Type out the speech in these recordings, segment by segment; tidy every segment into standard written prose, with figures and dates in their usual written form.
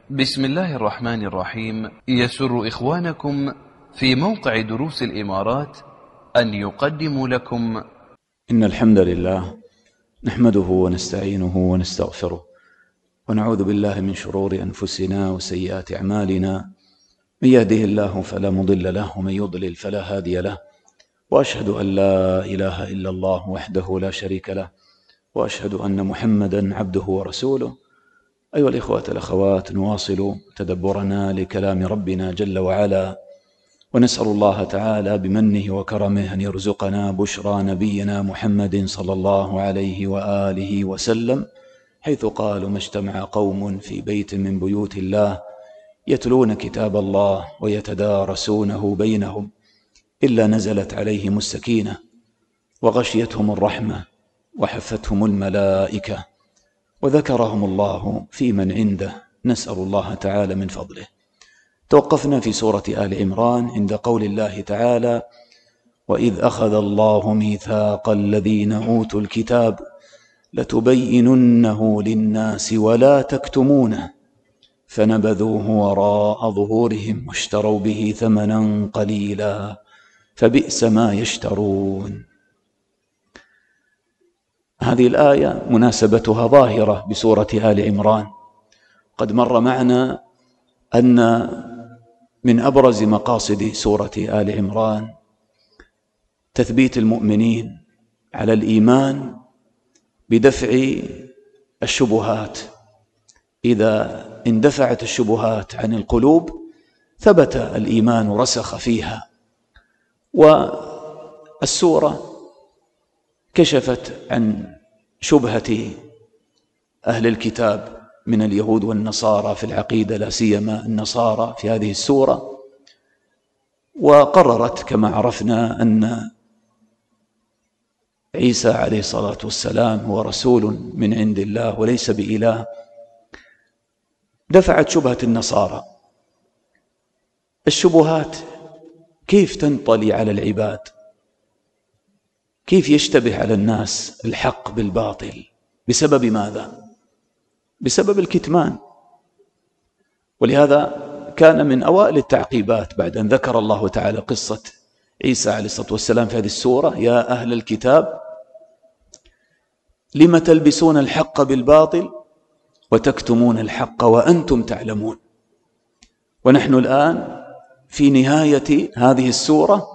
بسم الله الرحمن الرحيم. يسر إخوانكم في موقع دروس الإمارات أن يقدموا لكم إن الحمد لله نحمده ونستعينه ونستغفره ونعوذ بالله من شرور أنفسنا وسيئات أعمالنا، من يهده الله فلا مضل له ومن يضلل فلا هادي له، وأشهد أن لا إله إلا الله وحده لا شريك له، وأشهد أن محمدا عبده ورسوله. أيها الإخوة الأخوات، نواصل تدبرنا لكلام ربنا جل وعلا، ونسأل الله تعالى بمنه وكرمه أن يرزقنا بشرى نبينا محمد صلى الله عليه وآله وسلم، حيث قالوا: ما اجتمع قوم في بيت من بيوت الله يتلون كتاب الله ويتدارسونه بينهم إلا نزلت عليهم السكينة وغشيتهم الرحمة وحفتهم الملائكة وذكرهم الله في من عنده. نسأل الله تعالى من فضله. توقفنا في سورة آل عمران عند قول الله تعالى: وإذ أخذ الله ميثاق الذين أوتوا الكتاب لتبيننه للناس ولا تكتمونه فنبذوه وراء ظهورهم واشتروا به ثمنا قليلا فبئس ما يشترون. هذه الآية مناسبتها ظاهرة بسورة آل عمران. قد مر معنا أن من أبرز مقاصد سورة آل عمران تثبيت المؤمنين على الإيمان بدفع الشبهات. إذا اندفعت الشبهات عن القلوب ثبت الإيمان ورسخ فيها. والسورة كشفت عن شبهة أهل الكتاب من اليهود والنصارى في العقيدة، لا سيما النصارى في هذه السورة، وقررت كما عرفنا أن عيسى عليه الصلاة والسلام هو رسول من عند الله وليس بإله. دفعت شبهة النصارى. الشبهات كيف تنطلي على العباد؟ كيف يشتبه على الناس الحق بالباطل؟ بسبب ماذا؟ بسبب الكتمان. ولهذا كان من أوائل التعقيبات بعد أن ذكر الله تعالى قصة عيسى عليه الصلاة والسلام في هذه السورة: يا أهل الكتاب لم تلبسون الحق بالباطل وتكتمون الحق وأنتم تعلمون. ونحن الآن في نهاية هذه السورة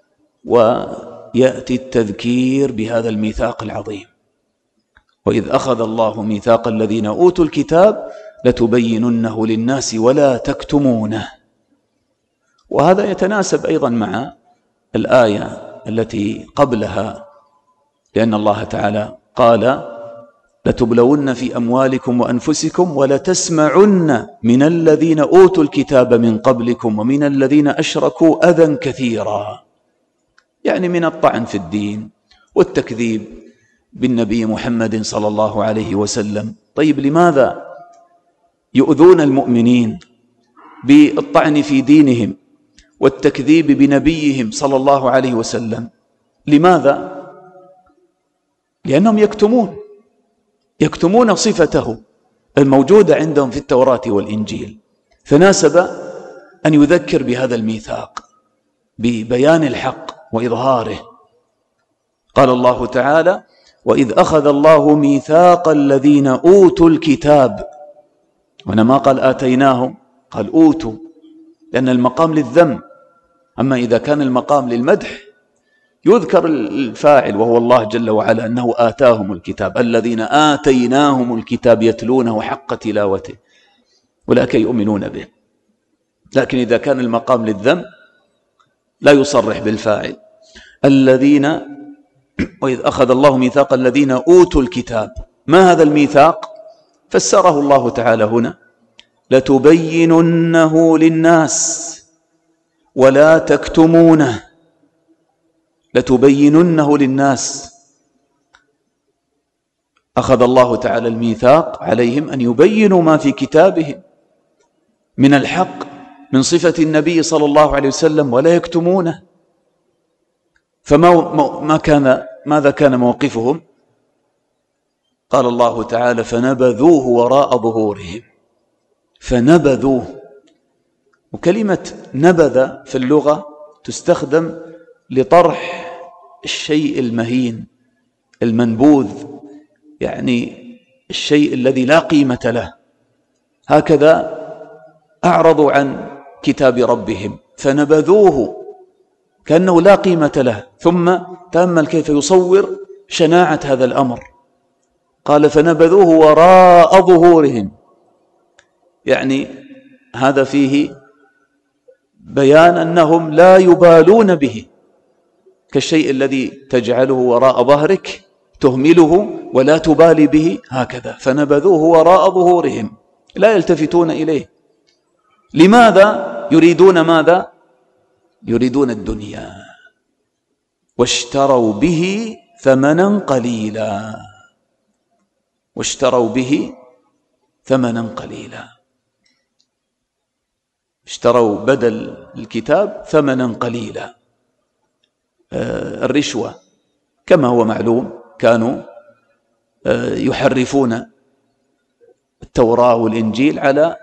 ويأتي التذكير بهذا الميثاق العظيم: وإذ أخذ الله ميثاق الذين أوتوا الكتاب لتبيننه للناس ولا تكتمونه. وهذا يتناسب أيضا مع الآية التي قبلها، لأن الله تعالى قال: لتبلون في أموالكم وأنفسكم ولتسمعن من الذين أوتوا الكتاب من قبلكم ومن الذين أشركوا أذى كثيرا، يعني من الطعن في الدين والتكذيب بالنبي محمد صلى الله عليه وسلم. طيب، لماذا يؤذون المؤمنين بالطعن في دينهم والتكذيب بنبيهم صلى الله عليه وسلم؟ لماذا؟ لأنهم يكتمون صفته الموجودة عندهم في التوراة والإنجيل. فناسب أن يذكر بهذا الميثاق ببيان الحق وإظهاره. قال الله تعالى: وإذ أخذ الله ميثاق الذين أوتوا الكتاب. وأنا ما قال آتيناهم، قال أوتوا، لأن المقام للذم. أما إذا كان المقام للمدح يذكر الفاعل وهو الله جل وعلا أنه آتاهم الكتاب، الذين آتيناهم الكتاب يتلونه حق تلاوته أولئك يؤمنون به. لكن إذا كان المقام للذم لا يصرح بالفاعل. الذين وإذ أخذ الله ميثاق الذين أوتوا الكتاب. ما هذا الميثاق؟ فسره الله تعالى هنا: لتبيننه للناس ولا تكتمونه. لتبيننه للناس. أخذ الله تعالى الميثاق عليهم أن يبينوا ما في كتابهم من الحق من صفة النبي صلى الله عليه وسلم ولا يكتمونه. ماذا كان موقفهم؟ قال الله تعالى: فنبذوه وراء ظهورهم. فنبذوه. وكلمة نبذ في اللغة تستخدم لطرح الشيء المهين المنبوذ، يعني الشيء الذي لا قيمة له. هكذا أعرضوا عن كتاب ربهم فنبذوه كأنه لا قيمة له. ثم تأمل كيف يصور شناعة هذا الأمر، قال فنبذوه وراء ظهورهم، يعني هذا فيه بيان أنهم لا يبالون به، كالشيء الذي تجعله وراء ظهرك تهمله ولا تبالي به، هكذا فنبذوه وراء ظهورهم لا يلتفتون إليه. لماذا؟ يريدون ماذا؟ يريدون الدنيا، واشتروا به ثمنا قليلا، واشتروا به ثمنا قليلا، اشتروا بدل الكتاب ثمنا قليلا. الرشوة كما هو معلوم كانوا يحرفون التوراة والإنجيل على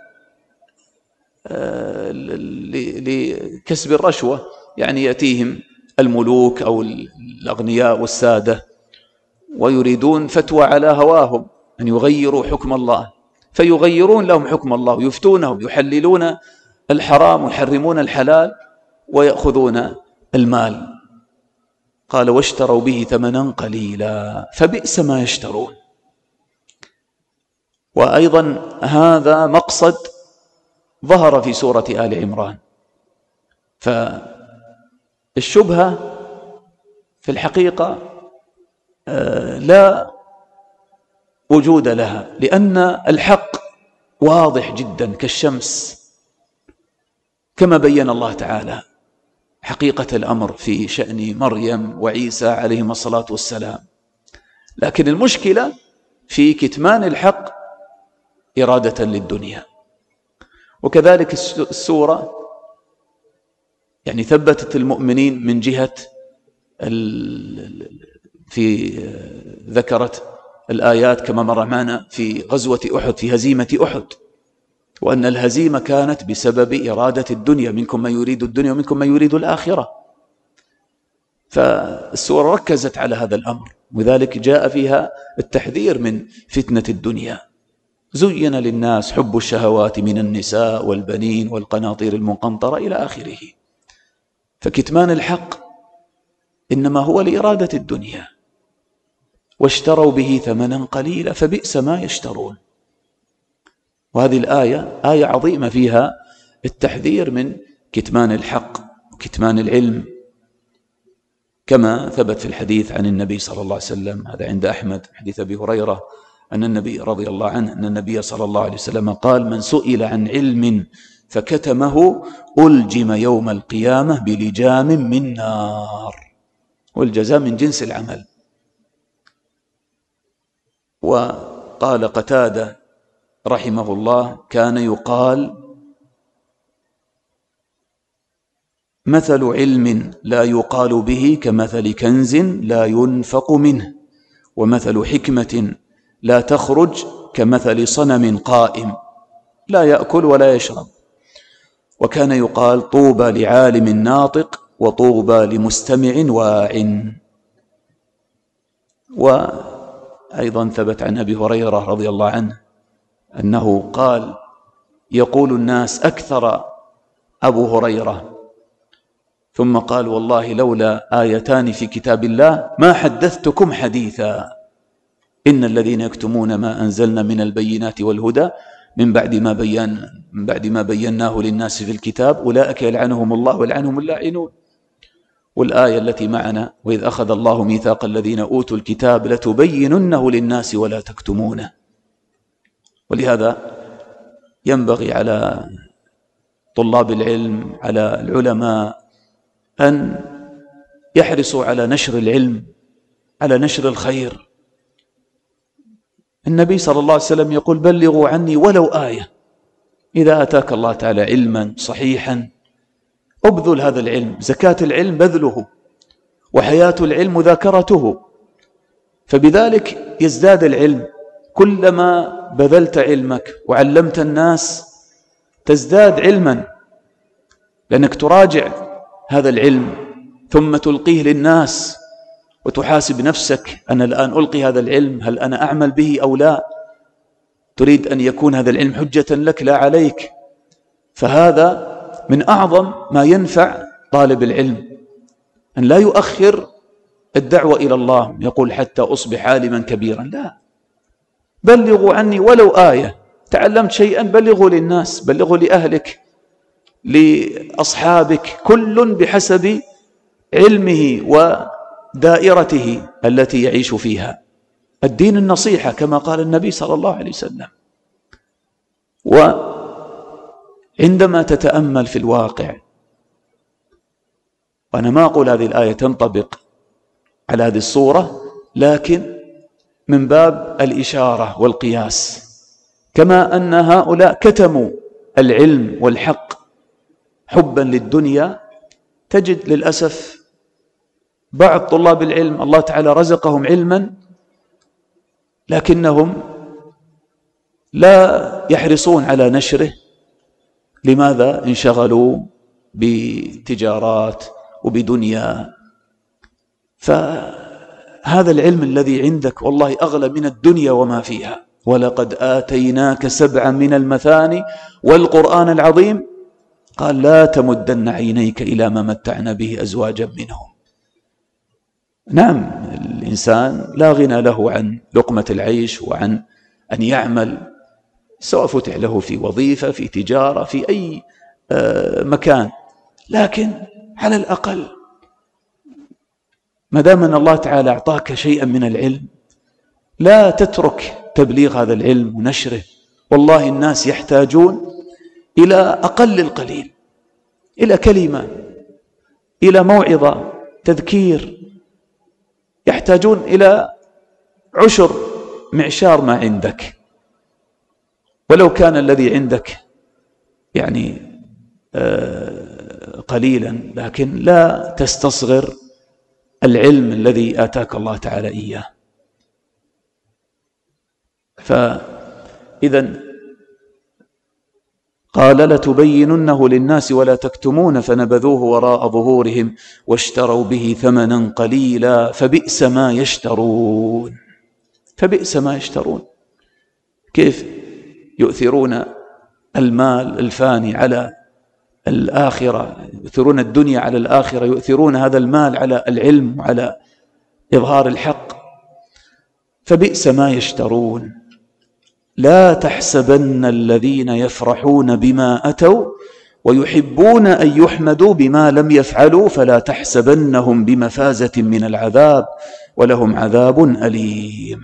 لكسب الرشوة، يعني يأتيهم الملوك أو الأغنياء والسادة ويريدون فتوى على هواهم أن يغيروا حكم الله، فيغيرون لهم حكم الله ويفتونهم، يحللون الحرام ويحرمون الحلال ويأخذون المال. قال واشتروا به ثمنا قليلا فبئس ما يشترون. وأيضا هذا مقصد ظهر في سورة آل عمران. فالشبهة في الحقيقة لا وجود لها، لأن الحق واضح جدا كالشمس، كما بين الله تعالى حقيقة الأمر في شأن مريم وعيسى عليهما الصلاة والسلام. لكن المشكلة في كتمان الحق إرادة للدنيا. وكذلك السورة يعني ثبتت المؤمنين من جهة في ذكرت الآيات كما مر معنا في غزوة أحد، في هزيمة أحد، وأن الهزيمة كانت بسبب إرادة الدنيا، منكم من يريد الدنيا ومنكم من يريد الآخرة. فالسورة ركزت على هذا الأمر، وذلك جاء فيها التحذير من فتنة الدنيا. زين للناس حب الشهوات من النساء والبنين والقناطير المقنطرة إلى آخره. فكتمان الحق إنما هو لإرادة الدنيا. واشتروا به ثمنا قليلا فبئس ما يشترون. وهذه الآية آية عظيمة فيها التحذير من كتمان الحق وكتمان العلم، كما ثبت في الحديث عن النبي صلى الله عليه وسلم، هذا عند أحمد، حديث أبي هريرة أن النبي رضي الله عنه أن النبي صلى الله عليه وسلم قال من سئل عن علم فكتمه ألجم يوم القيامة بلجام من نار، والجزاء من جنس العمل. وقال قتادة رحمه الله كان يقال مثل علم لا يقال به كمثل كنز لا ينفق منه، ومثل حكمة لا تخرج كمثل صنم قائم لا يأكل ولا يشرب. وكان يقال طوبى لعالم ناطق وطوبى لمستمع واع. وأيضا ثبت عن أبي هريرة رضي الله عنه أنه قال يقول الناس أكثر أبو هريرة، ثم قال والله لولا آيتان في كتاب الله ما حدثتكم حديثا، إن الذين يكتمون ما أنزلنا من البينات والهدى من بعد ما بيناه للناس في الكتاب أولئك يلعنهم الله ويلعنهم اللاعنون. والآية التي معنا وإذ أخذ الله ميثاق الذين أوتوا الكتاب لتبيننه للناس ولا تكتمونه. ولهذا ينبغي على طلاب العلم على العلماء أن يحرصوا على نشر العلم، على نشر الخير. النبي صلى الله عليه وسلم يقول بلغوا عني ولو آية. إذا أتاك الله تعالى علما صحيحا أبذل هذا العلم، زكاة العلم بذله، وحياة العلم مذاكرته، فبذلك يزداد العلم. كلما بذلت علمك وعلمت الناس تزداد علما، لأنك تراجع هذا العلم ثم تلقيه للناس وتحاسب نفسك: أنا الآن ألقي هذا العلم، هل أنا أعمل به أو لا؟ تريد أن يكون هذا العلم حجة لك لا عليك. فهذا من أعظم ما ينفع طالب العلم، أن لا يؤخر الدعوة إلى الله، يقول حتى أصبح عالما كبيرا. لا، بلغوا عني ولو آية، تعلمت شيئا بلغوا للناس، بلغوا لأهلك، لأصحابك، كل بحسب علمه ودائرته التي يعيش فيها. الدين النصيحة كما قال النبي صلى الله عليه وسلم. وعندما تتأمل في الواقع، وأنا ما أقول هذه الآية تنطبق على هذه الصورة، لكن من باب الإشارة والقياس، كما أن هؤلاء كتموا العلم والحق حبا للدنيا، تجد للأسف بعض طلاب العلم الله تعالى رزقهم علما لكنهم لا يحرصون على نشره. لماذا؟ انشغلوا بتجارات وبدنيا. فهذا العلم الذي عندك والله أغلى من الدنيا وما فيها. ولقد آتيناك 7 من المثاني والقرآن العظيم. قال: لا تمدن عينيك إلى ما متعنا به أزواجا منهم. نعم، الإنسان لا غنى له عن لقمة العيش وعن أن يعمل، سواء فتح له في وظيفة، في تجارة، في أي مكان، لكن على الأقل ما دام أن الله تعالى أعطاك شيئا من العلم لا تترك تبليغ هذا العلم ونشره. والله الناس يحتاجون إلى أقل القليل، إلى كلمة، إلى موعظة، تذكير، يحتاجون إلى 10 معشار ما عندك. ولو كان الذي عندك يعني قليلا، لكن لا تستصغر العلم الذي آتاك الله تعالى إياه. فإذا قال: لتبيننه للناس ولا تكتمون، فنبذوه وراء ظهورهم واشتروا به ثمنا قليلا فبئس ما يشترون. فبئس ما يشترون. كيف يؤثرون المال الفاني على الآخرة، يؤثرون الدنيا على الآخرة، يؤثرون هذا المال على العلم وعلى إظهار الحق. فبئس ما يشترون. لا تحسبن الذين يفرحون بما أتوا ويحبون أن يحمدوا بما لم يفعلوا فلا تحسبنهم بمفازة من العذاب ولهم عذاب أليم.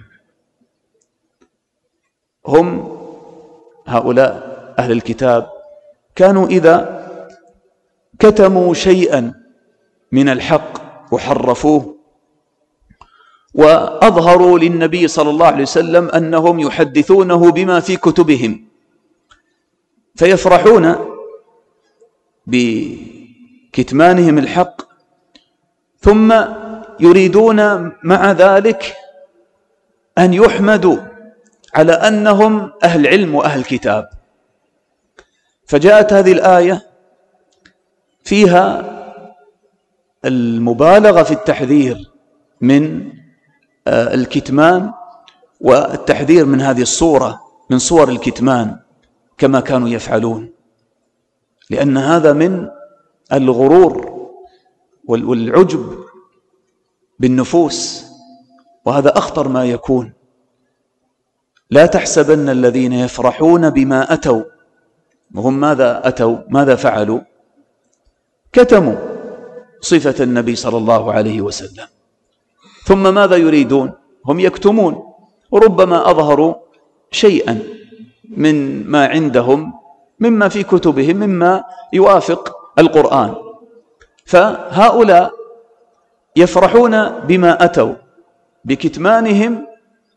هم هؤلاء أهل الكتاب كانوا إذا كتموا شيئا من الحق وحرفوه وأظهروا للنبي صلى الله عليه وسلم أنهم يحدثونه بما في كتبهم، فيفرحون بكتمانهم الحق، ثم يريدون مع ذلك أن يحمدوا على أنهم أهل علم وأهل كتاب. فجاءت هذه الآية فيها المبالغة في التحذير من الكتمان، والتحذير من هذه الصورة من صور الكتمان كما كانوا يفعلون، لأن هذا من الغرور والعجب بالنفوس، وهذا أخطر ما يكون. لا تحسبن الذين يفرحون بما أتوا، وهم ماذا أتوا؟ ماذا فعلوا؟ كتموا صفة النبي صلى الله عليه وسلم. ثم ماذا يريدون؟ هم يكتمون، وربما أظهروا شيئا من ما عندهم مما في كتبهم مما يوافق القرآن. فهؤلاء يفرحون بما أتوا بكتمانهم،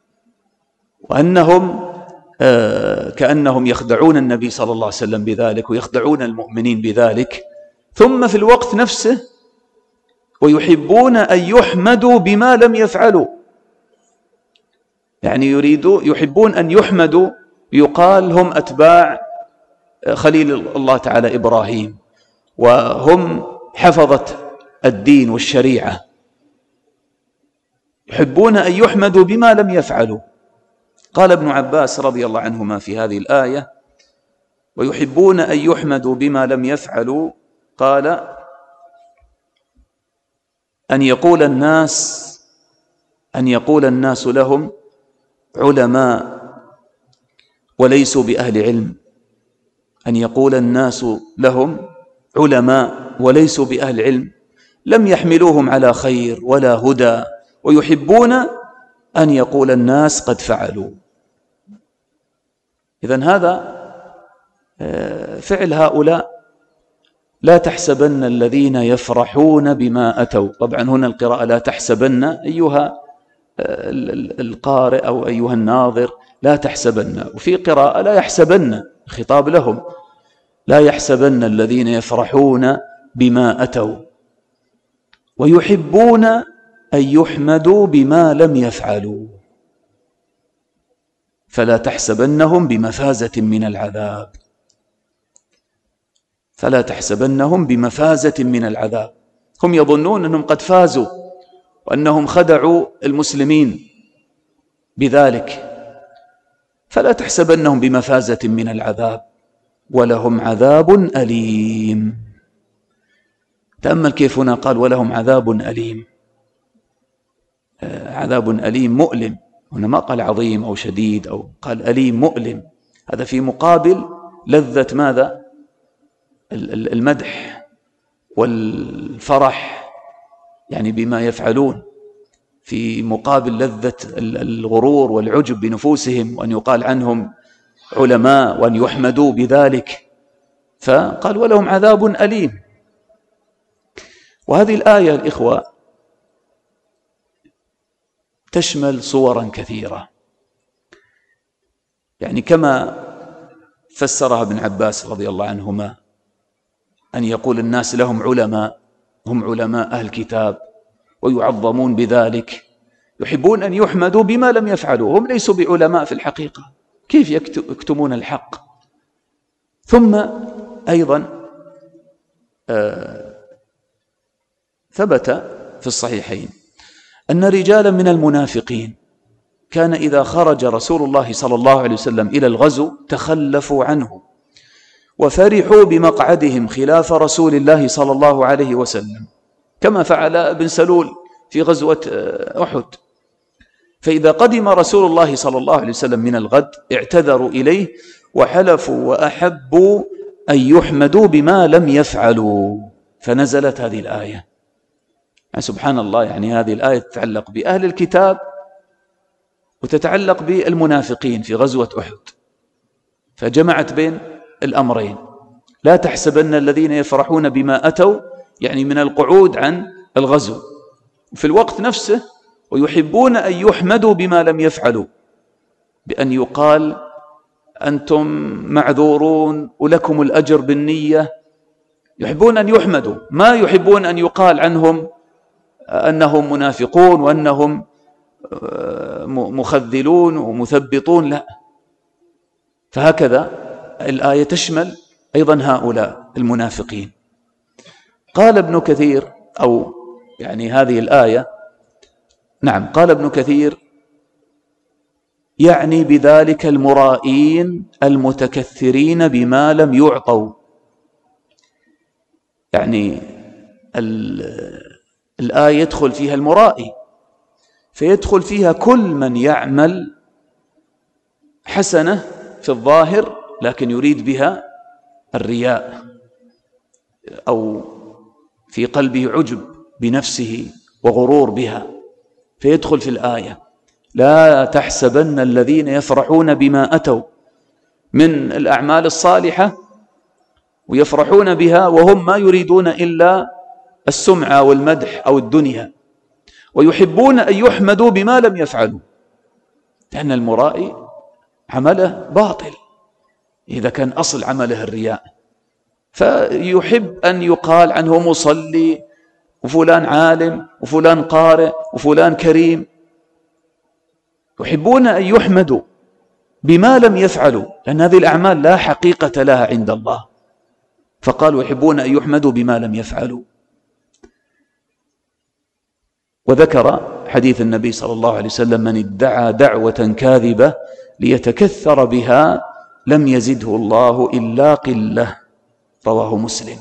وأنهم كأنهم يخدعون النبي صلى الله عليه وسلم بذلك ويخدعون المؤمنين بذلك. ثم في الوقت نفسه ويحبون أن يحمدوا بما لم يفعلوا، يعني يحبون أن يحمدوا، يقال هم أتباع خليل الله تعالى إبراهيم، وهم حفظة الدين والشريعة، يحبون أن يحمدوا بما لم يفعلوا. قال ابن عباس رضي الله عنهما في هذه الآية: ويحبون أن يحمدوا بما لم يفعلوا، قال: أن يقول الناس لهم علماء وليسوا بأهل علم، أن يقول الناس لهم علماء وليسوا بأهل علم، لم يحملوهم على خير ولا هدى، ويحبون أن يقول الناس قد فعلوا. إذن هذا فعل هؤلاء. لا تحسبن الذين يفرحون بما أتوا، طبعا هنا القراءة لا تحسبن، أيها القارئ أو أيها الناظر لا تحسبن، وفي قراءة لا يحسبن، خطاب لهم: لا يحسبن الذين يفرحون بما أتوا ويحبون أن يحمدوا بما لم يفعلوا، فلا تحسبنهم بمفازة من العذاب، فلا تحسبنهم بمفازة من العذاب. هم يظنون أنهم قد فازوا وأنهم خدعوا المسلمين بذلك، فلا تحسبنهم بمفازة من العذاب، ولهم عذاب أليم. تأمل كيف هنا قال ولهم عذاب أليم، عذاب أليم مؤلم، هنا ما قال عظيم أو شديد، أو قال أليم مؤلم. هذا في مقابل لذة ماذا؟ المدح والفرح يعني بما يفعلون، في مقابل لذة الغرور والعجب بنفوسهم، وأن يقال عنهم علماء وأن يحمدوا بذلك، فقال ولهم عذاب أليم. وهذه الآية الإخوة تشمل صورا كثيرة، يعني كما فسرها ابن عباس رضي الله عنهما، أن يقول الناس لهم علماء، هم علماء أهل الكتاب ويعظمون بذلك، يحبون أن يحمدوا بما لم يفعلوا، هم ليسوا بعلماء في الحقيقة، كيف يكتمون الحق؟ ثم أيضا ثبت في الصحيحين أن رجالا من المنافقين كان إذا خرج رسول الله صلى الله عليه وسلم إلى الغزو تخلفوا عنه وفرحوا بمقعدهم خلاف رسول الله صلى الله عليه وسلم، كما فعل ابن سلول في غزوة أحد. فإذا قدم رسول الله صلى الله عليه وسلم من الغد اعتذروا إليه وحلفوا وأحبوا أن يحمدوا بما لم يفعلوا، فنزلت هذه الآية. يعني سبحان الله، يعني هذه الآية تتعلق بأهل الكتاب وتتعلق بالمنافقين في غزوة أحد، فجمعت بين الأمرين. لا تحسبن الذين يفرحون بما أتوا، يعني من القعود عن الغزو، في الوقت نفسه ويحبون أن يحمدوا بما لم يفعلوا، بأن يقال أنتم معذورون ولكم الأجر بالنية، يحبون أن يحمدوا، ما يحبون أن يقال عنهم أنهم منافقون وأنهم مخذلون ومثبطون، لا. فهكذا الآية تشمل أيضا هؤلاء المنافقين. قال ابن كثير، أو يعني هذه الآية، نعم، قال ابن كثير يعني بذلك المرائين المتكثرين بما لم يعطوا، يعني الآية يدخل فيها المرائي، فيدخل فيها كل من يعمل حسنة في الظاهر لكن يريد بها الرياء، أو في قلبه عجب بنفسه وغرور بها، فيدخل في الآية. لا تحسبن الذين يفرحون بما أتوا من الأعمال الصالحة ويفرحون بها وهم ما يريدون إلا السمعة والمدح أو الدنيا، ويحبون أن يحمدوا بما لم يفعلوا، لأن المرائي عمله باطل إذا كان أصل عمله الرياء، فيحب أن يقال عنه مصلي وفلان عالم وفلان قارئ وفلان كريم، يحبون أن يحمدوا بما لم يفعلوا، لأن هذه الأعمال لا حقيقة لها عند الله، فقالوا يحبون أن يحمدوا بما لم يفعلوا. وذكر حديث النبي صلى الله عليه وسلم: من ادعى دعوة كاذبة ليتكثر بها لم يزده الله إلا قلة، رواه مسلم.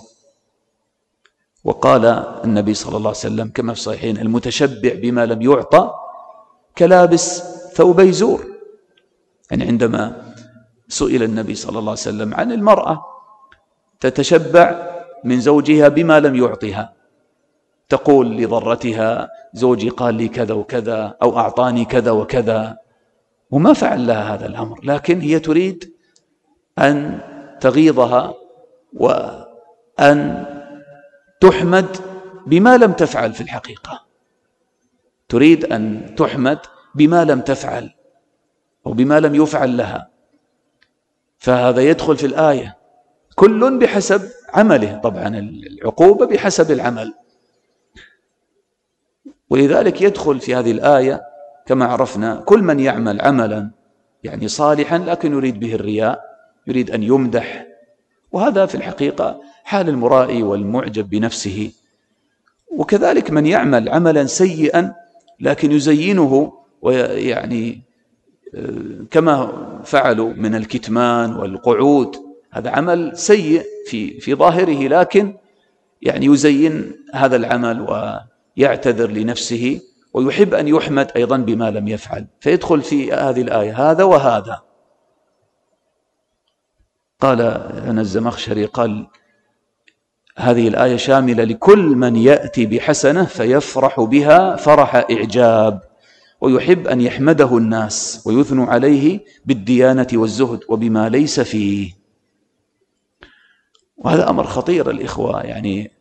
وقال النبي صلى الله عليه وسلم كما في الصحيحين: المتشبع بما لم يعطى كلابس ثوبي زور. يعني عندما سئل النبي صلى الله عليه وسلم عن المرأة تتشبع من زوجها بما لم يعطها، تقول لضرتها: زوجي قال لي كذا وكذا، أو أعطاني كذا وكذا، وما فعل لها هذا الأمر، لكن هي تريد أن تغيظها وأن تحمد بما لم تفعل في الحقيقة، تريد أن تحمد بما لم تفعل أو بما لم يفعل لها، فهذا يدخل في الآية. كل بحسب عمله، طبعا العقوبة بحسب العمل، ولذلك يدخل في هذه الآية كما عرفنا كل من يعمل عملا يعني صالحا لكن يريد به الرياء، يريد أن يمدح، وهذا في الحقيقة حال المرائي والمعجب بنفسه. وكذلك من يعمل عملا سيئا لكن يزينه، ويعني كما فعلوا من الكتمان والقعود، هذا عمل سيء في ظاهره، لكن يعني يزين هذا العمل ويعتذر لنفسه ويحب أن يحمد أيضا بما لم يفعل، فيدخل في هذه الآية هذا وهذا. قال أنا الزمخشري قال: هذه الآية شاملة لكل من يأتي بحسنة فيفرح بها فرح إعجاب، ويحب أن يحمده الناس ويثنوا عليه بالديانة والزهد وبما ليس فيه. وهذا أمر خطير الإخوة. يعني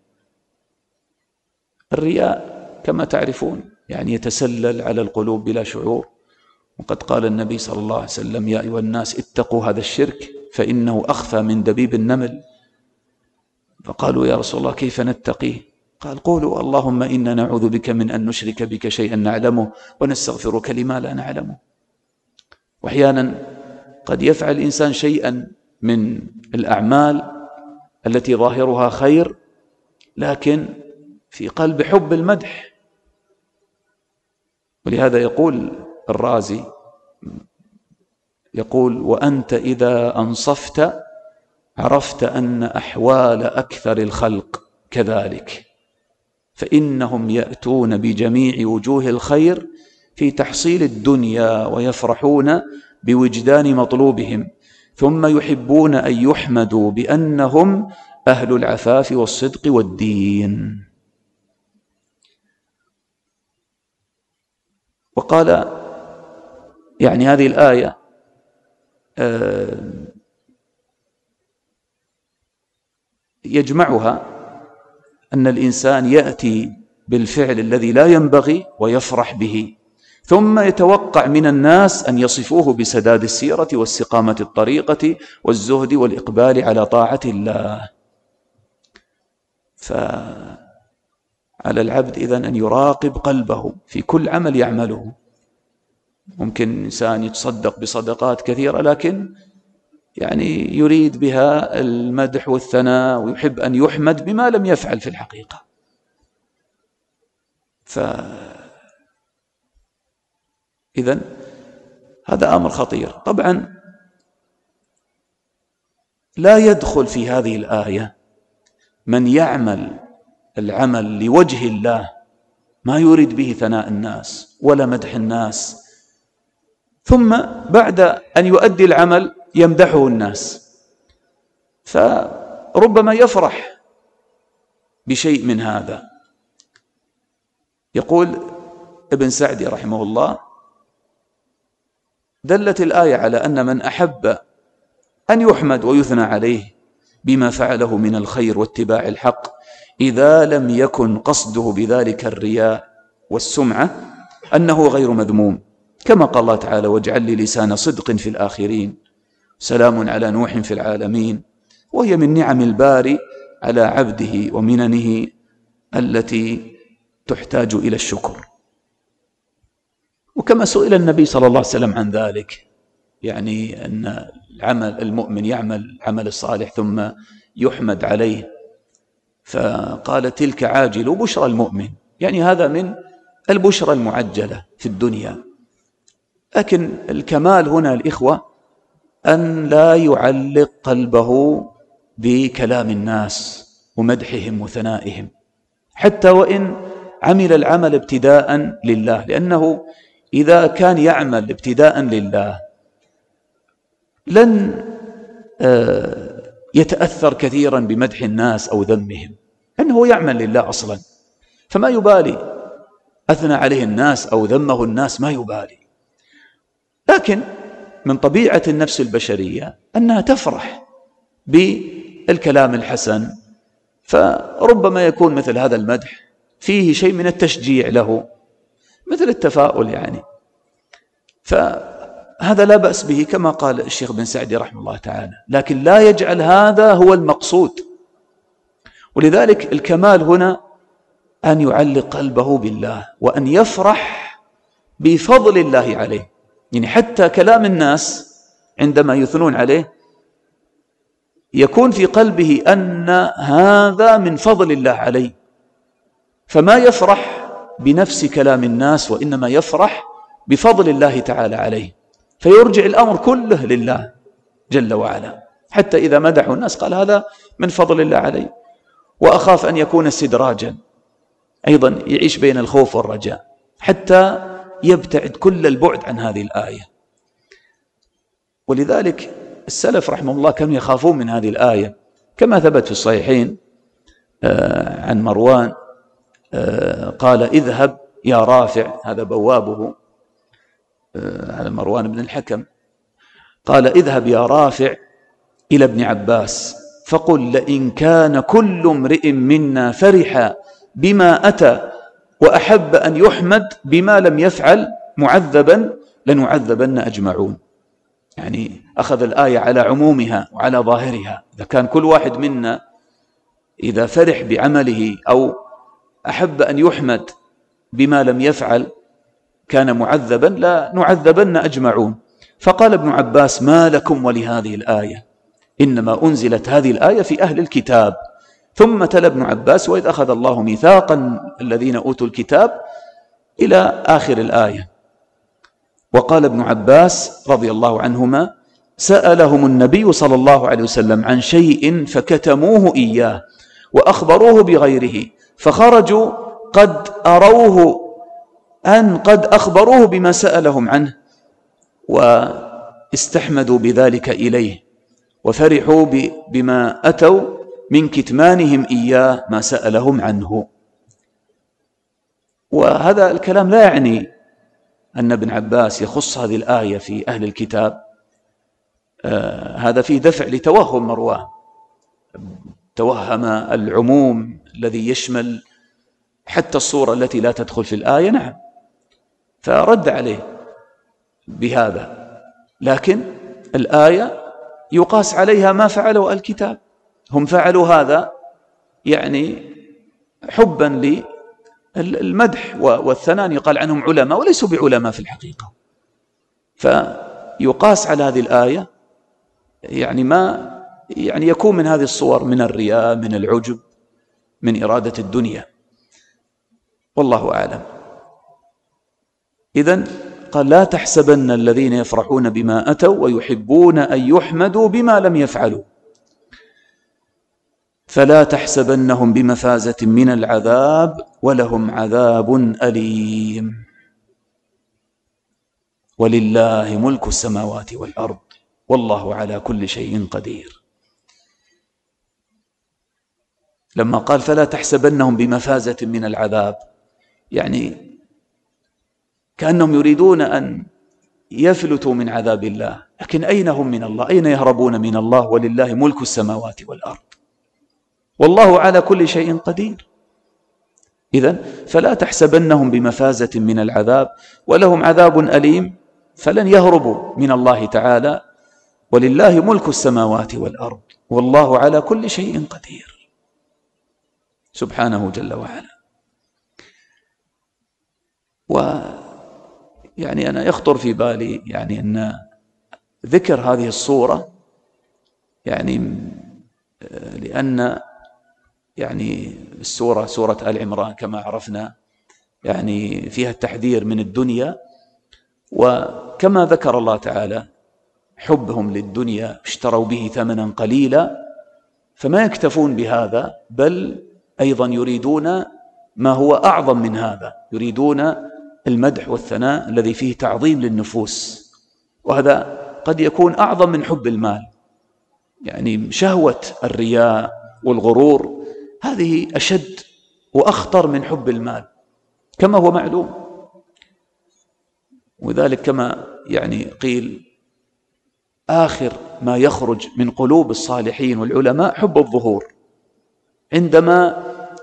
الرياء كما تعرفون يعني يتسلل على القلوب بلا شعور، وقد قال النبي صلى الله عليه وسلم: يا أيها الناس اتقوا هذا الشرك فإنه أخفى من دبيب النمل. فقالوا: يا رسول الله كيف نتقيه؟ قال: قولوا اللهم إنا نعوذ بك من أن نشرك بك شيئا نعلمه ونستغفرك لما لا نعلمه. وأحيانا قد يفعل الإنسان شيئا من الأعمال التي ظاهرها خير لكن في قلب حب المدح. ولهذا يقول الرازي، يقول: وأنت إذا أنصفت عرفت أن أحوال أكثر الخلق كذلك، فإنهم يأتون بجميع وجوه الخير في تحصيل الدنيا ويفرحون بوجدان مطلوبهم، ثم يحبون أن يحمدوا بأنهم أهل العفاف والصدق والدين. وقال يعني هذه الآية يجمعها أن الإنسان يأتي بالفعل الذي لا ينبغي ويفرح به، ثم يتوقع من الناس أن يصفوه بسداد السيرة واستقامة الطريقة والزهد والإقبال على طاعة الله. فعلى العبد إذن أن يراقب قلبه في كل عمل يعمله. ممكن إنسان يتصدق بصدقات كثيرة لكن يعني يريد بها المدح والثناء ويحب أن يحمد بما لم يفعل في الحقيقة. إذن هذا أمر خطير. طبعا لا يدخل في هذه الآية من يعمل العمل لوجه الله ما يريد به ثناء الناس ولا مدح الناس، ثم بعد أن يؤدي العمل يمدحه الناس، فربما يفرح بشيء من هذا. يقول ابن سعدي رحمه الله: دلت الآية على أن من أحب أن يحمد ويثنى عليه بما فعله من الخير واتباع الحق، إذا لم يكن قصده بذلك الرياء والسمعة، أنه غير مذموم، كما قال الله تعالى: واجعل لي لسان صدق في الآخرين، سلام على نوح في العالمين. وهي من نعم الباري على عبده ومننه التي تحتاج إلى الشكر. وكما سئل النبي صلى الله عليه وسلم عن ذلك يعني أن المؤمن يعمل العمل الصالح ثم يحمد عليه، فقال تلك عاجل بشرى المؤمن، يعني هذا من البشرى المعجلة في الدنيا. لكن الكمال هنا الإخوة أن لا يعلق قلبه بكلام الناس ومدحهم وثنائهم، حتى وإن عمل العمل ابتداء لله، لأنه إذا كان يعمل ابتداء لله لن يتأثر كثيرا بمدح الناس أو ذمهم، لأنه يعمل لله أصلا، فما يبالي أثنى عليه الناس أو ذمه الناس، ما يبالي. لكن من طبيعة النفس البشرية أنها تفرح بالكلام الحسن، فربما يكون مثل هذا المدح فيه شيء من التشجيع له، مثل التفاؤل يعني، فهذا لا بأس به كما قال الشيخ بن سعدي رحمه الله تعالى، لكن لا يجعل هذا هو المقصود. ولذلك الكمال هنا أن يعلق قلبه بالله، وأن يفرح بفضل الله عليه، يعني حتى كلام الناس عندما يثنون عليه يكون في قلبه أن هذا من فضل الله عليه، فما يفرح بنفس كلام الناس، وإنما يفرح بفضل الله تعالى عليه، فيرجع الأمر كله لله جل وعلا. حتى إذا مدحوا الناس قال هذا من فضل الله عليه. وأخاف أن يكون استدراجا، أيضا يعيش بين الخوف والرجاء حتى يبتعد كل البعد عن هذه الآية. ولذلك السلف رحمه الله كانوا يخافون من هذه الآية، كما ثبت في الصحيحين عن مروان قال اذهب يا رافع، هذا بوابه على مروان بن الحكم، قال اذهب يا رافع إلى ابن عباس فقل لئن كان كل امرئ منا فرح بما أتى وأحب أن يحمد بما لم يفعل معذبا لنعذبن أجمعون. يعني أخذ الآية على عمومها وعلى ظاهرها، إذا كان كل واحد منا إذا فرح بعمله أو أحب أن يحمد بما لم يفعل كان معذبا لا نعذبن أجمعون. فقال ابن عباس ما لكم ولهذه الآية، إنما أنزلت هذه الآية في أهل الكتاب. ثم تلا ابن عباس وإذ أخذ الله ميثاقا الذين أوتوا الكتاب إلى آخر الآية. وقال ابن عباس رضي الله عنهما سألهم النبي صلى الله عليه وسلم عن شيء فكتموه إياه وأخبروه بغيره، فخرجوا قد أروه أن قد أخبروه بما سألهم عنه، واستحمدوا بذلك إليه، وفرحوا بما أتوا من كتمانهم إياه ما سألهم عنه. وهذا الكلام لا يعني أن ابن عباس يخص هذه الآية في أهل الكتاب، هذا فيه دفع لتوهم مروان، توهم العموم الذي يشمل حتى الصورة التي لا تدخل في الآية، نعم، فرد عليه بهذا. لكن الآية يقاس عليها ما فعله الكتاب، هم فعلوا هذا يعني حبا للمدح والثناء، يقال عنهم علماء وليسوا بعلماء في الحقيقة، فيقاس على هذه الآية يعني ما يعني يكون من هذه الصور من الرياء، من العجب، من إرادة الدنيا، والله أعلم. إذن قال لا تحسبن الذين يفرحون بما أتوا ويحبون أن يحمدوا بما لم يفعلوا فلا تحسبنهم بمفازة من العذاب ولهم عذاب أليم ولله ملك السماوات والأرض والله على كل شيء قدير. لما قال فلا تحسبنهم بمفازة من العذاب يعني كأنهم يريدون أن يفلتوا من عذاب الله، لكن أين هم من الله؟ أين يهربون من الله؟ ولله ملك السماوات والأرض والله على كل شيء قدير. إذن فلا تحسبنهم بمفازة من العذاب ولهم عذاب أليم، فلن يهربوا من الله تعالى، ولله ملك السماوات والأرض والله على كل شيء قدير سبحانه جل وعلا. ويعني أنا يخطر في بالي يعني أن ذكر هذه الصورة لأن السورة سورة آل عمران كما عرفنا فيها التحذير من الدنيا، وكما ذكر الله تعالى حبهم للدنيا اشتروا به ثمنا قليلا، فما يكتفون بهذا بل أيضا يريدون ما هو أعظم من هذا، يريدون المدح والثناء الذي فيه تعظيم للنفوس، وهذا قد يكون أعظم من حب المال. شهوة الرياء والغرور هذه أشد وأخطر من حب المال كما هو معلوم. وذلك كما قيل آخر ما يخرج من قلوب الصالحين والعلماء حب الظهور، عندما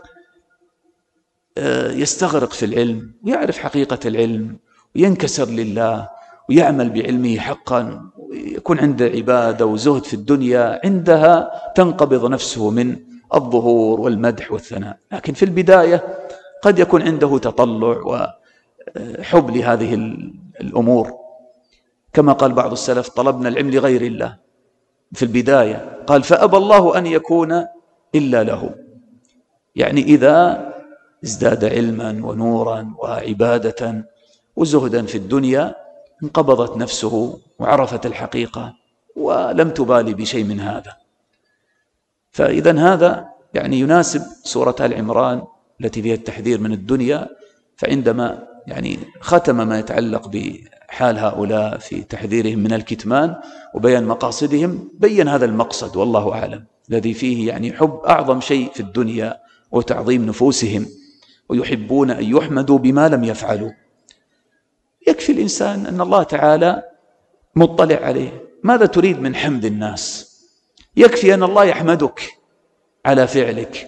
يستغرق في العلم ويعرف حقيقة العلم وينكسر لله ويعمل بعلمه حقا ويكون عنده عبادة وزهد في الدنيا، عندها تنقبض نفسه من الظهور والمدح والثناء. لكن في البداية قد يكون عنده تطلع وحب لهذه الأمور، كما قال بعض السلف: طلبنا العلم لغير الله في البداية، قال: فأبى الله أن يكون إلا له. إذا ازداد علما ونورا وعبادة وزهدا في الدنيا انقبضت نفسه وعرفت الحقيقة ولم تبالي بشيء من هذا. فإذا هذا يناسب سورة آل عمران التي فيها التحذير من الدنيا. فعندما ختم ما يتعلق بحال هؤلاء في تحذيرهم من الكتمان وبيان مقاصدهم، بين هذا المقصد والله أعلم، الذي فيه حب أعظم شيء في الدنيا وتعظيم نفوسهم، ويحبون أن يحمدوا بما لم يفعلوا. يكفي الإنسان أن الله تعالى مطلع عليه، ماذا تريد من حمد الناس؟ يكفي أن الله يحمدك على فعلك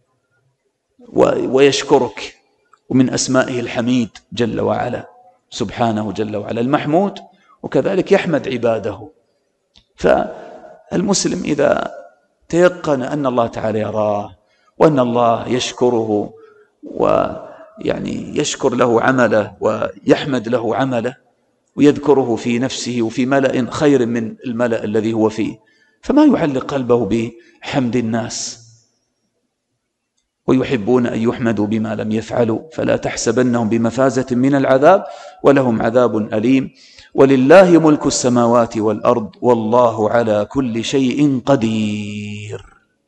ويشكرك، ومن أسمائه الحميد جل وعلا، سبحانه جل وعلا المحمود، وكذلك يحمد عباده. فالمسلم إذا تيقن أن الله تعالى يراه وأن الله يشكره يشكر له عمله ويحمد له عمله ويذكره في نفسه وفي ملأ خير من الملأ الذي هو فيه، فما يعلق قلبه بحمد الناس. ويحبون أن يحمدوا بما لم يفعلوا فلا تحسبنهم بمفازة من العذاب ولهم عذاب أليم ولله ملك السماوات والأرض والله على كل شيء قدير.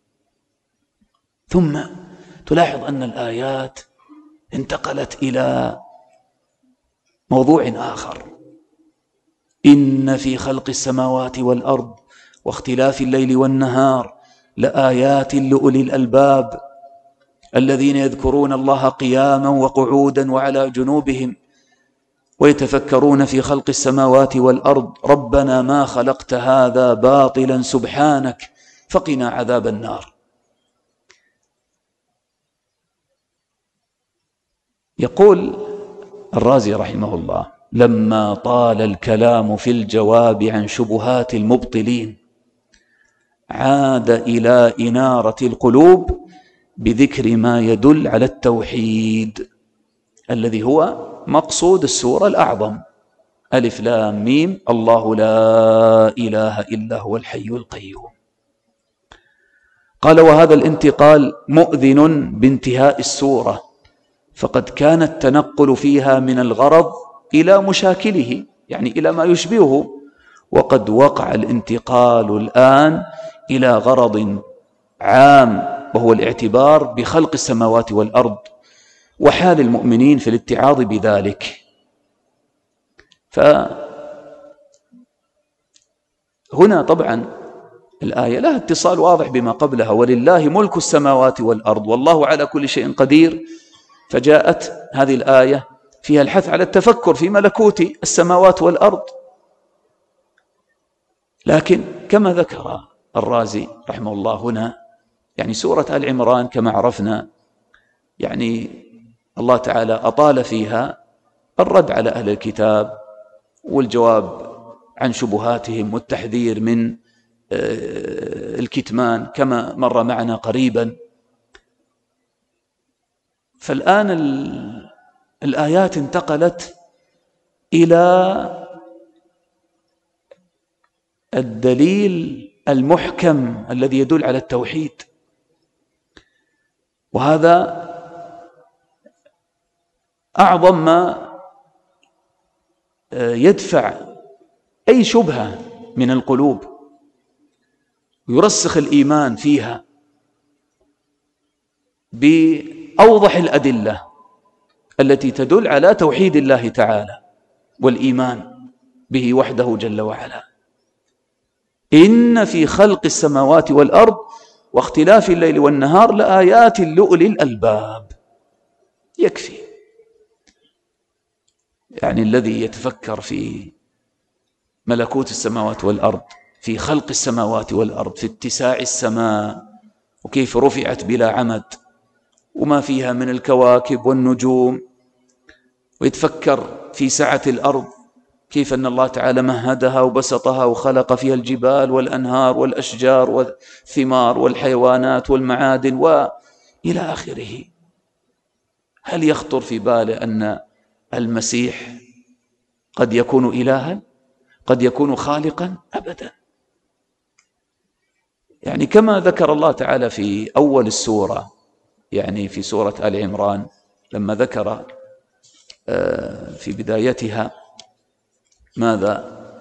ثم تلاحظ أن الآيات انتقلت إلى موضوع آخر: إن في خلق السماوات والأرض واختلاف الليل والنهار لآيات لأولي الألباب الذين يذكرون الله قياما وقعودا وعلى جنوبهم ويتفكرون في خلق السماوات والأرض ربنا ما خلقت هذا باطلا سبحانك فقنا عذاب النار. يقول الرازي رحمه الله: لما طال الكلام في الجواب عن شبهات المبطلين عاد إلى إنارة القلوب بذكر ما يدل على التوحيد الذي هو مقصود السورة الأعظم: ألف لام ميم الله لا إله إلا هو الحي القيوم. قال: وهذا الانتقال مؤذن بانتهاء السورة، فقد كان التنقل فيها من الغرض إلى مشاكله، إلى ما يشبهه، وقد وقع الانتقال الآن إلى غرض عام، وهو الاعتبار بخلق السماوات والأرض وحال المؤمنين في الاتعاظ بذلك. فهنا طبعا الآية لها اتصال واضح بما قبلها: ولله ملك السماوات والأرض والله على كل شيء قدير. فجاءت هذه الآية فيها الحث على التفكر في ملكوت السماوات والأرض. لكن كما ذكر الرازي رحمه الله هنا، سورة آل عمران كما عرفنا الله تعالى أطال فيها الرد على أهل الكتاب والجواب عن شبهاتهم والتحذير من الكتمان كما مر معنا قريبا. فالآن الآيات انتقلت إلى الدليل المحكم الذي يدل على التوحيد، وهذا أعظم ما يدفع أي شبهة من القلوب ويرسخ الإيمان فيها بأوضح الأدلة التي تدل على توحيد الله تعالى والإيمان به وحده جل وعلا. إن في خلق السماوات والأرض واختلاف الليل والنهار لآيات لأولي الألباب. يكفي يعني الذي يتفكر في ملكوت السماوات والأرض، في خلق السماوات والأرض، في اتساع السماء وكيف رفعت بلا عمد وما فيها من الكواكب والنجوم، ويتفكر في سعة الأرض كيف أن الله تعالى مهدها وبسطها وخلق فيها الجبال والأنهار والأشجار والثمار والحيوانات والمعادن وإلى آخره. هل يخطر في باله أن المسيح قد يكون إلها، قد يكون خالقا؟ أبدا. يعني كما ذكر الله تعالى في أول السورة، يعني في سورة آل عمران لما ذكر في بدايتها ماذا؟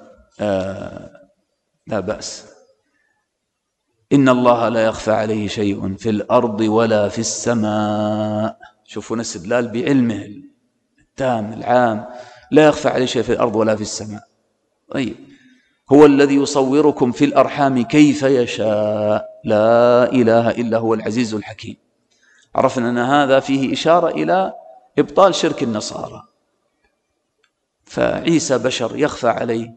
لا بأس، إن الله لا يخفى عليه شيء في الأرض ولا في السماء. شوفوا الاستدلال بعلمه التام العام، لا يخفى عليه شيء في الأرض ولا في السماء. طيب، هو الذي يصوركم في الأرحام كيف يشاء، لا إله إلا هو العزيز الحكيم. عرفنا أن هذا فيه إشارة إلى إبطال شرك النصارى، فعيسى بشر يخفى عليه،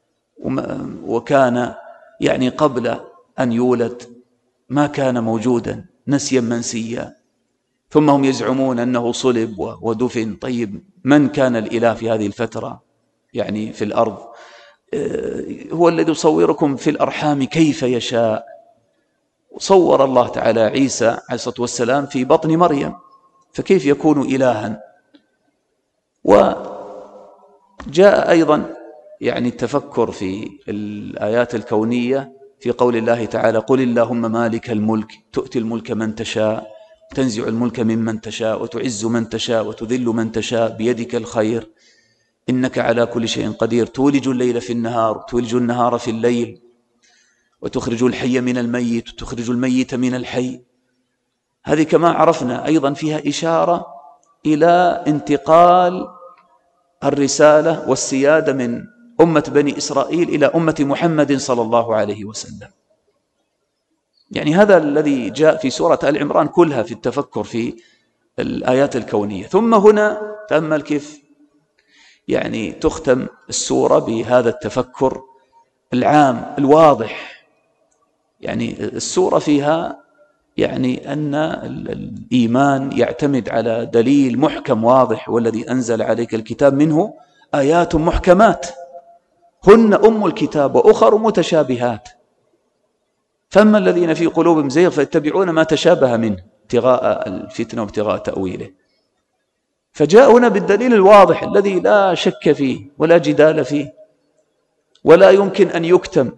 وكان يعني قبل أن يولد ما كان موجودا، نسيا منسيا، ثم هم يزعمون أنه صلب ودفن. طيب، من كان الإله في هذه الفترة يعني في الأرض؟ هو الذي يصوركم في الأرحام كيف يشاء. صور الله تعالى عيسى عليه الصلاة والسلام في بطن مريم، فكيف يكون إلها؟ وجاء أيضا يعني التفكر في الآيات الكونية في قول الله تعالى: قل اللهم مالك الملك تؤتي الملك من تشاء، تنزع الملك ممن تشاء، وتعز من تشاء، وتذل من تشاء، بيدك الخير، إنك على كل شيء قدير، تولج الليل في النهار، تولج النهار في الليل، وتخرج الحي من الميت، وتخرج الميت من الحي. هذه كما عرفنا أيضا فيها إشارة إلى انتقال الرسالة والسيادة من أمة بني إسرائيل إلى أمة محمد صلى الله عليه وسلم. يعني هذا الذي جاء في سورة آل عمران كلها في التفكر في الآيات الكونية. ثم هنا تأمل كيف يعني تختم السورة بهذا التفكر العام الواضح. يعني السورة فيها يعني أن الإيمان يعتمد على دليل محكم واضح، والذي أنزل عليك الكتاب منه آيات محكمات هن أم الكتاب وأخر متشابهات، فأما الذين في قلوبهم زيغ فيتبعون ما تشابه منه ابتغاء الفتنة وابتغاء تأويله. فجاء هنا بالدليل الواضح الذي لا شك فيه ولا جدال فيه ولا يمكن أن يكتم: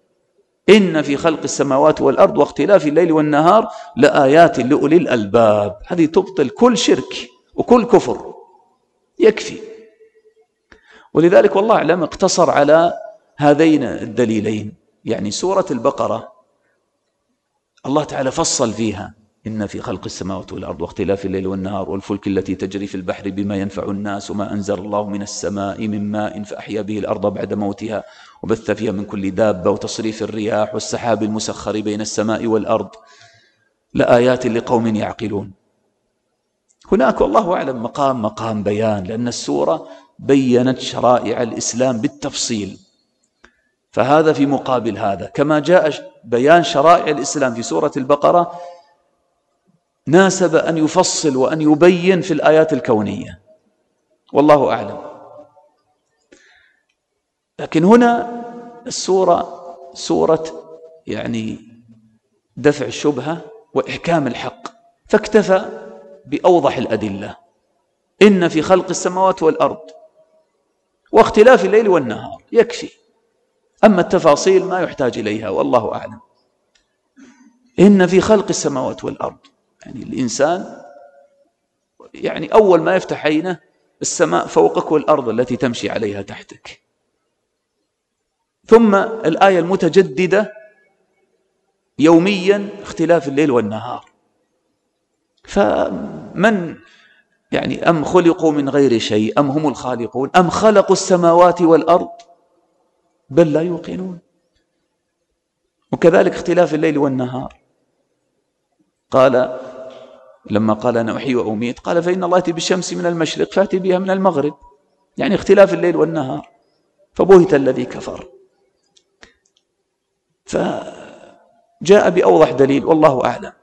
إن في خلق السماوات والأرض واختلاف الليل والنهار لآيات لأولي الألباب. هذه تبطل كل شرك وكل كفر، يكفي. ولذلك والله أعلم اقتصر على هذين الدليلين. يعني سورة البقرة الله تعالى فصل فيها: إن في خلق السماوات والأرض واختلاف الليل والنهار والفلك التي تجري في البحر بما ينفع الناس وما أنزل الله من السماء من ماء فأحيا به الأرض بعد موتها وبث فيها من كل دابة وتصريف الرياح والسحاب المسخر بين السماء والأرض لآيات لقوم يعقلون. هناك والله أعلم مقام بيان، لأن السورة بيّنت شرائع الإسلام بالتفصيل، فهذا في مقابل هذا. كما جاء بيان شرائع الإسلام في سورة البقرة ناسب أن يفصل وأن يبين في الآيات الكونية، والله أعلم. لكن هنا السورة سورة يعني دفع الشبهة وإحكام الحق، فاكتفى بأوضح الأدلة: إن في خلق السماوات والأرض واختلاف الليل والنهار، يكفي. أما التفاصيل ما يحتاج إليها والله أعلم. إن في خلق السماوات والأرض، يعني الإنسان يعني أول ما يفتح عينه السماء فوقك والأرض التي تمشي عليها تحتك. ثم الآية المتجددة يوميا اختلاف الليل والنهار. فمن يعني أم خلقوا من غير شيء أم هم الخالقون أم خلقوا السماوات والأرض بل لا يوقنون. وكذلك اختلاف الليل والنهار. قال لما قال أنا أحيي وأميت قال فإن الله يأتي بالشمس من المشرق فأتي بها من المغرب، يعني اختلاف الليل والنهار. فبهت الذي كفر. فجاء بأوضح دليل والله أعلم.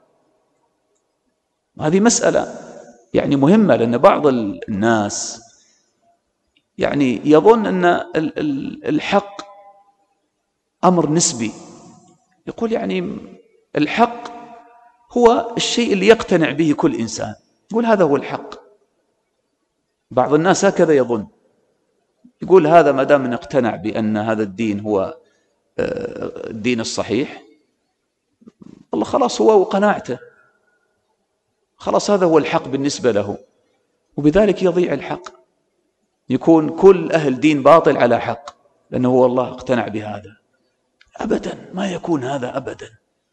هذه مسألة يعني مهمة، لأن بعض الناس يعني يظن أن الحق أمر نسبي. يقول يعني الحق هو الشيء اللي يقتنع به كل إنسان، يقول هذا هو الحق. بعض الناس هكذا يظن، يقول هذا ما دام اقتنع بأن هذا الدين هو الدين الصحيح الله خلاص هو وقناعته، خلاص هذا هو الحق بالنسبة له، وبذلك يضيع الحق. يكون كل أهل دين باطل على حق لأنه هو الله اقتنع بهذا. أبدا ما يكون هذا أبدا.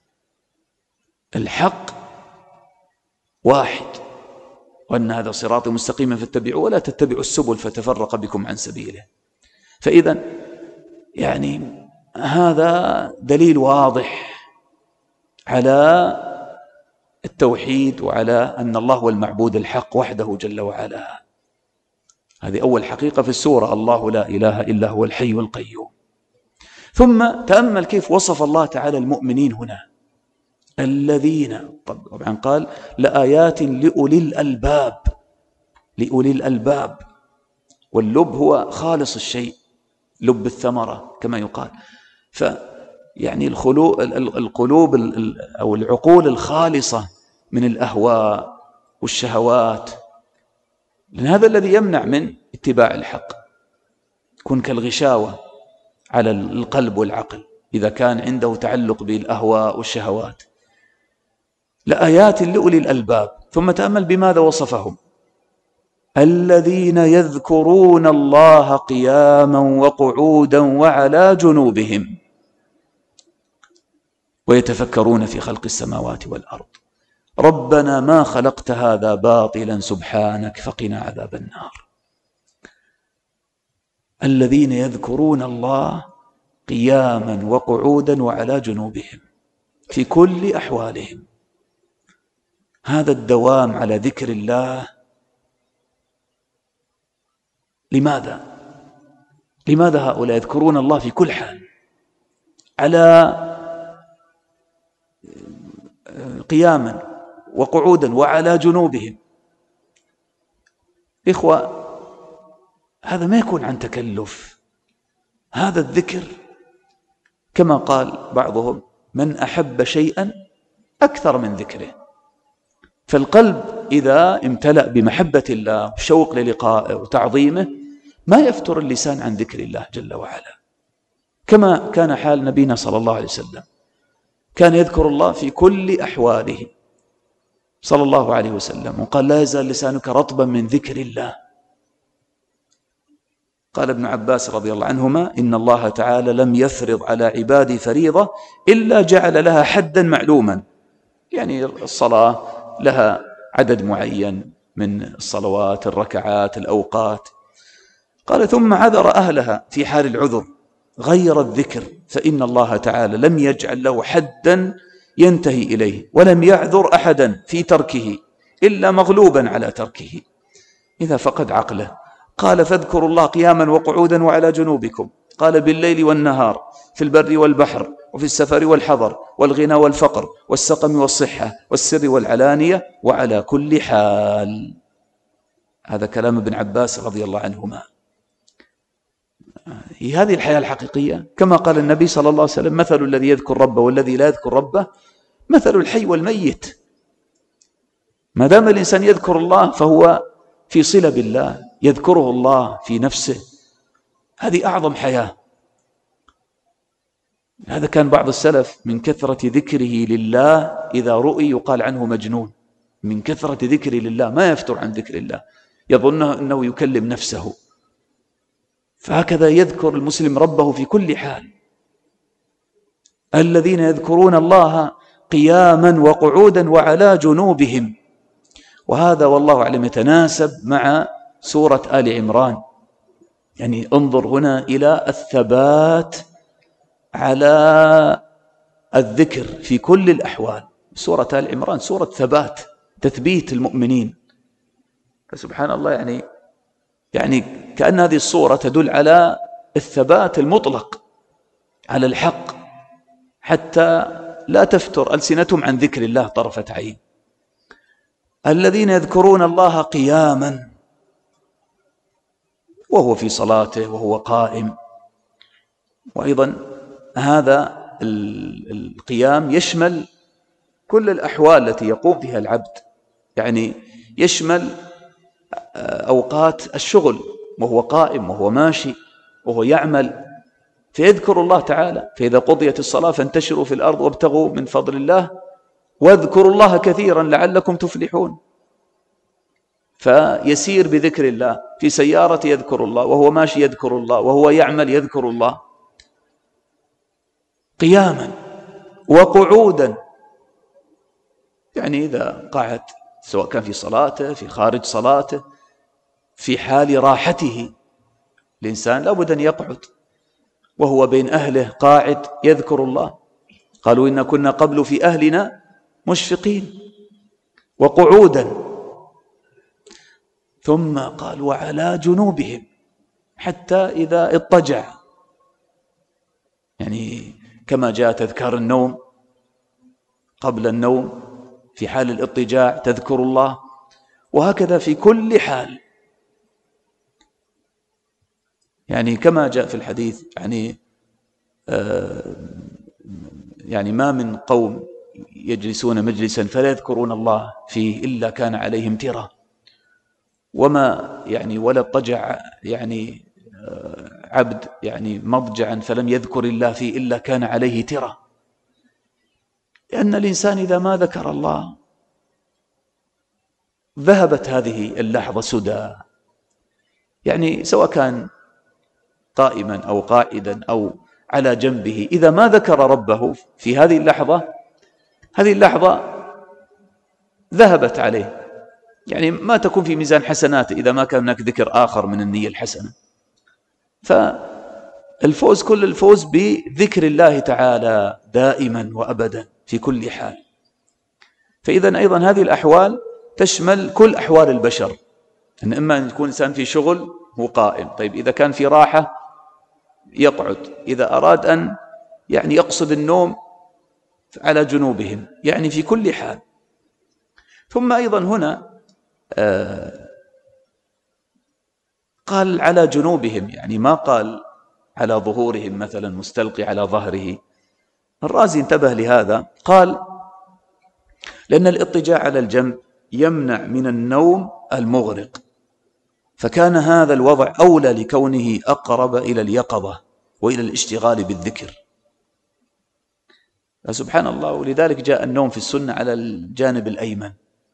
الحق واحد، وأن هذا صراطي مستقيما فاتبعوه ولا تتبعوا السبل فتفرق بكم عن سبيله. فإذا يعني هذا دليل واضح على التوحيد وعلى أن الله هو المعبود الحق وحده جل وعلا. هذه أول حقيقة في السورة، الله لا إله إلا هو الحي القيوم. ثم تأمل كيف وصف الله تعالى المؤمنين هنا، الذين طبعا قال لآيات لأولي الألباب. لأولي الألباب، واللب هو خالص الشيء، لب الثمرة كما يقال. فيعني القلوب أو العقول الخالصة من الأهواء والشهوات، لأن هذا الذي يمنع من اتباع الحق. يكون كالغشاوة على القلب والعقل إذا كان عنده تعلق بالأهواء والشهوات. لآيات لأولي الألباب. ثم تأمل بماذا وصفهم: الذين يذكرون الله قياما وقعودا وعلى جنوبهم ويتفكرون في خلق السماوات والأرض ربنا ما خلقت هذا باطلا سبحانك فقنا عذاب النار. الذين يذكرون الله قياما وقعودا وعلى جنوبهم في كل أحوالهم. هذا الدوام على ذكر الله. لماذا هؤلاء يذكرون الله في كل حال على قياما وقعودا وعلى جنوبهم؟ إخوة، هذا ما يكون عن تكلف. هذا الذكر كما قال بعضهم: من أحب شيئا أكثر من ذكره. فالقلب إذا امتلأ بمحبة الله وشوق للقائه وتعظيمه ما يفتر اللسان عن ذكر الله جل وعلا، كما كان حال نبينا صلى الله عليه وسلم. كان يذكر الله في كل أحواله صلى الله عليه وسلم، وقال: لا يزال لسانك رطبا من ذكر الله. قال ابن عباس رضي الله عنهما: إن الله تعالى لم يفرض على عباده فريضة إلا جعل لها حدا معلوما، يعني الصلاة لها عدد معين من الصلوات، الركعات، الأوقات. قال: ثم عذر أهلها في حال العذر غير الذكر، فإن الله تعالى لم يجعل له حدا ينتهي إليه، ولم يعذر أحدا في تركه إلا مغلوبا على تركه إذا فقد عقله. قال: فاذكروا الله قياما وقعودا وعلى جنوبكم. قال: بالليل والنهار، في البر والبحر، وفي السفر والحضر، والغنى والفقر، والسقم والصحة، والسر والعلانية، وعلى كل حال. هذا كلام ابن عباس رضي الله عنهما. هذه الحياة الحقيقية، كما قال النبي صلى الله عليه وسلم: مثل الذي يذكر ربه والذي لا يذكر ربه مثل الحي والميت. ما دام الإنسان يذكر الله فهو في صلة بالله، يذكره الله في نفسه. هذه أعظم حياة. هذا كان بعض السلف من كثرة ذكره لله إذا رؤي يقال عنه مجنون، من كثرة ذكره لله ما يفتر عن ذكر الله، يظن أنه يكلم نفسه. فهكذا يذكر المسلم ربه في كل حال. الذين يذكرون الله قياما وقعودا وعلى جنوبهم. وهذا والله أعلم يتناسب مع سورة آل عمران. يعني انظر هنا إلى الثبات على الذكر في كل الأحوال. سورة آل عمران سورة ثبات، تثبيت المؤمنين. فسبحان الله، يعني كأن هذه الصورة تدل على الثبات المطلق على الحق، حتى لا تفتر ألسنتهم عن ذكر الله طرفة عين. الذين يذكرون الله قياما وهو في صلاته وهو قائم. وأيضا هذا القيام يشمل كل الأحوال التي يقوم فيها العبد، يعني يشمل أوقات الشغل وهو قائم وهو ماشي وهو يعمل، فيذكر الله تعالى. فإذا قضيت الصلاة فانتشروا في الأرض وابتغوا من فضل الله واذكروا الله كثيرا لعلكم تفلحون. فيسير بذكر الله، في سيارة يذكر الله، وهو ماشي يذكر الله، وهو يعمل يذكر الله، قياما وقعودا. يعني إذا قعد، سواء كان في صلاته في خارج صلاته في حال راحته، الإنسان لابد أن يقعد، وهو بين أهله قاعد يذكر الله. قالوا إن كنا قبل في أهلنا مشفقين. وقعودا. ثم قال وعلى جنوبهم، حتى إذا اضطجع، يعني كما جاء تذكار النوم قبل النوم، في حال الاضطجاع تذكر الله، وهكذا في كل حال. يعني كما جاء في الحديث، يعني ما من قوم يجلسون مجلسا فلا يذكرون الله فيه إلا كان عليهم ترة، وما ولا اضطجع عبد مضجعا فلم يذكر الله فيه إلا كان عليه ترة. لأن الإنسان إذا ما ذكر الله ذهبت هذه اللحظة سدى، يعني سواء كان قائما أو قاعدا أو على جنبه، إذا ما ذكر ربه في هذه اللحظة ذهبت عليه، يعني ما تكون في ميزان حسناته إذا ما كان هناك ذكر آخر من النية الحسنة. فالفوز كل الفوز بذكر الله تعالى دائما وأبدا في كل حال. فإذا أيضا هذه الأحوال تشمل كل أحوال البشر، إن إما أن يكون إنسان في شغل هو قائم، طيب إذا كان في راحة يقعد، إذا أراد أن يقصد النوم على جنوبهم، يعني في كل حال. ثم أيضا هنا قال على جنوبهم، يعني ما قال على ظهورهم مثلا مستلقي على ظهره. الرازي انتبه لهذا، قال لأن الاضطجاع على الجنب يمنع من النوم المغرق، فكان هذا الوضع أولى لكونه أقرب إلى اليقظة وإلى الاشتغال بالذكر. سبحان الله. ولذلك جاء النوم في السنة على الجانب الأيمن.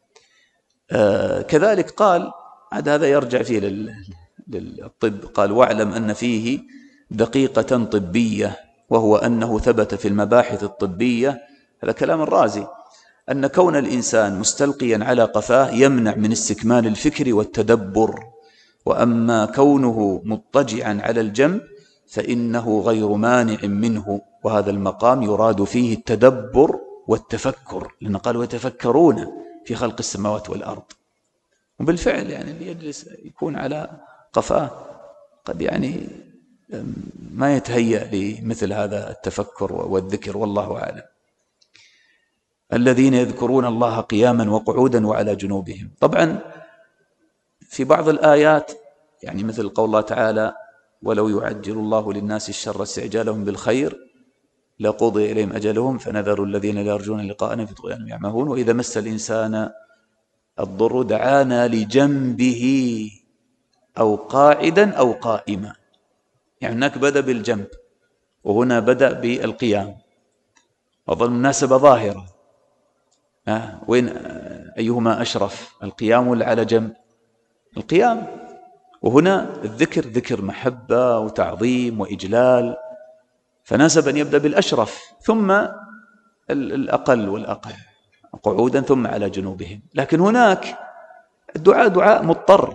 كذلك قال هذا يرجع فيه للطب، قال واعلم أن فيه دقيقة طبية، وهو أنه ثبت في المباحث الطبية، هذا كلام الرازي، أن كون الإنسان مستلقيا على قفاه يمنع من استكمال الفكر والتدبر، وأما كونه مضطجعا على الجنب فإنه غير مانع منه، وهذا المقام يراد فيه التدبر والتفكر، لأن قالوا يتفكرون في خلق السماوات والأرض. وبالفعل اللي يجلس يكون على قفاه قد ما يتهيأ لمثل هذا التفكر والذكر، والله أعلم. الذين يذكرون الله قياما وقعودا وعلى جنوبهم. طبعا في بعض الآيات مثل قول الله تعالى ولو يعجل الله للناس الشر استعجالهم بالخير لقضي إليهم أجلهم فنذر الذين لا يرجون لقاءنا في طغيانهم يعمهون وإذا مس الإنسان الضر دعانا لجنبه أو قاعدا أو قائما. هناك بدأ بالجنب، وهنا بدأ بالقيام، أظن مناسبة ظاهرة. وين أيهما أشرف، القيام ولا على جنب؟ القيام. وهنا الذكر ذكر محبة وتعظيم وإجلال، فناسب أن يبدأ بالأشرف ثم الأقل والأقل قعودا ثم على جنوبهم. لكن هناك الدعاء دعاء مضطر،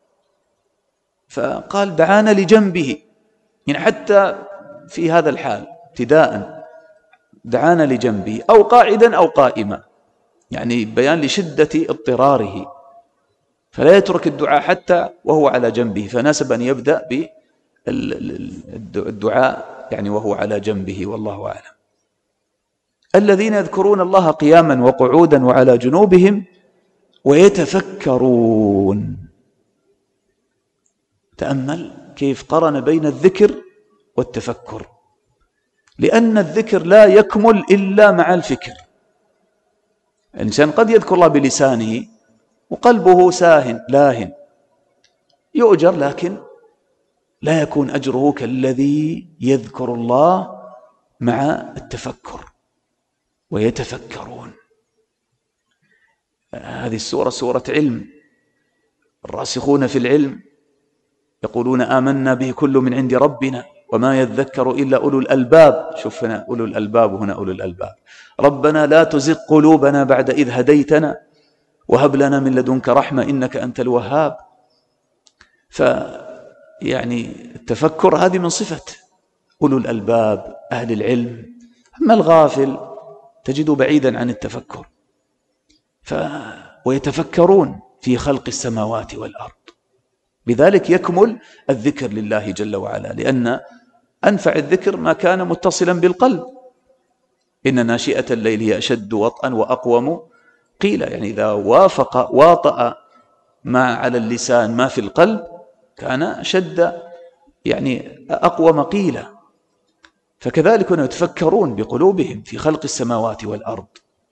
فقال دعانا لجنبه، يعني حتى في هذا الحال ابتداء دعانا لجنبه أو قاعدا أو قائما، يعني بيان لشدة اضطراره، فلا يترك الدعاء حتى وهو على جنبه، فناسب أن يبدأ بالدعاء يعني وهو على جنبه، والله أعلم. الذين يذكرون الله قياما وقعودا وعلى جنوبهم ويتفكرون. تأمل كيف قرن بين الذكر والتفكر، لأن الذكر لا يكمل إلا مع الفكر. الإنسان قد يذكر الله بلسانه وقلبه ساهن لاهن يؤجر، لكن لا يكون أجره كالذي يذكر الله مع التفكر. ويتفكرون، هذه السورة سورة علم، الراسخون في العلم يقولون آمنا به كل من عند ربنا وما يذكر إلا أولو الألباب. شوف هنا أولو الألباب وهنا أولو الألباب. ربنا لا تزغ قلوبنا بعد إذ هديتنا وهب لنا من لدنك رحمة إنك أنت الوهاب. فيعني التفكر هذه من صفة أولو الألباب أهل العلم. أما الغافل تجده بعيدا عن التفكر. ويتفكرون في خلق السماوات والأرض. بذلك يكمل الذكر لله جل وعلا، لأن أنفع الذكر ما كان متصلا بالقلب. إن ناشئة الليل هي أشد وطئا وأقوم قيلا، يعني إذا واطأ ما على اللسان ما في القلب كان أشد يعني أقوم قيلا. فكذلك هم يتفكرون بقلوبهم في خلق السماوات والأرض.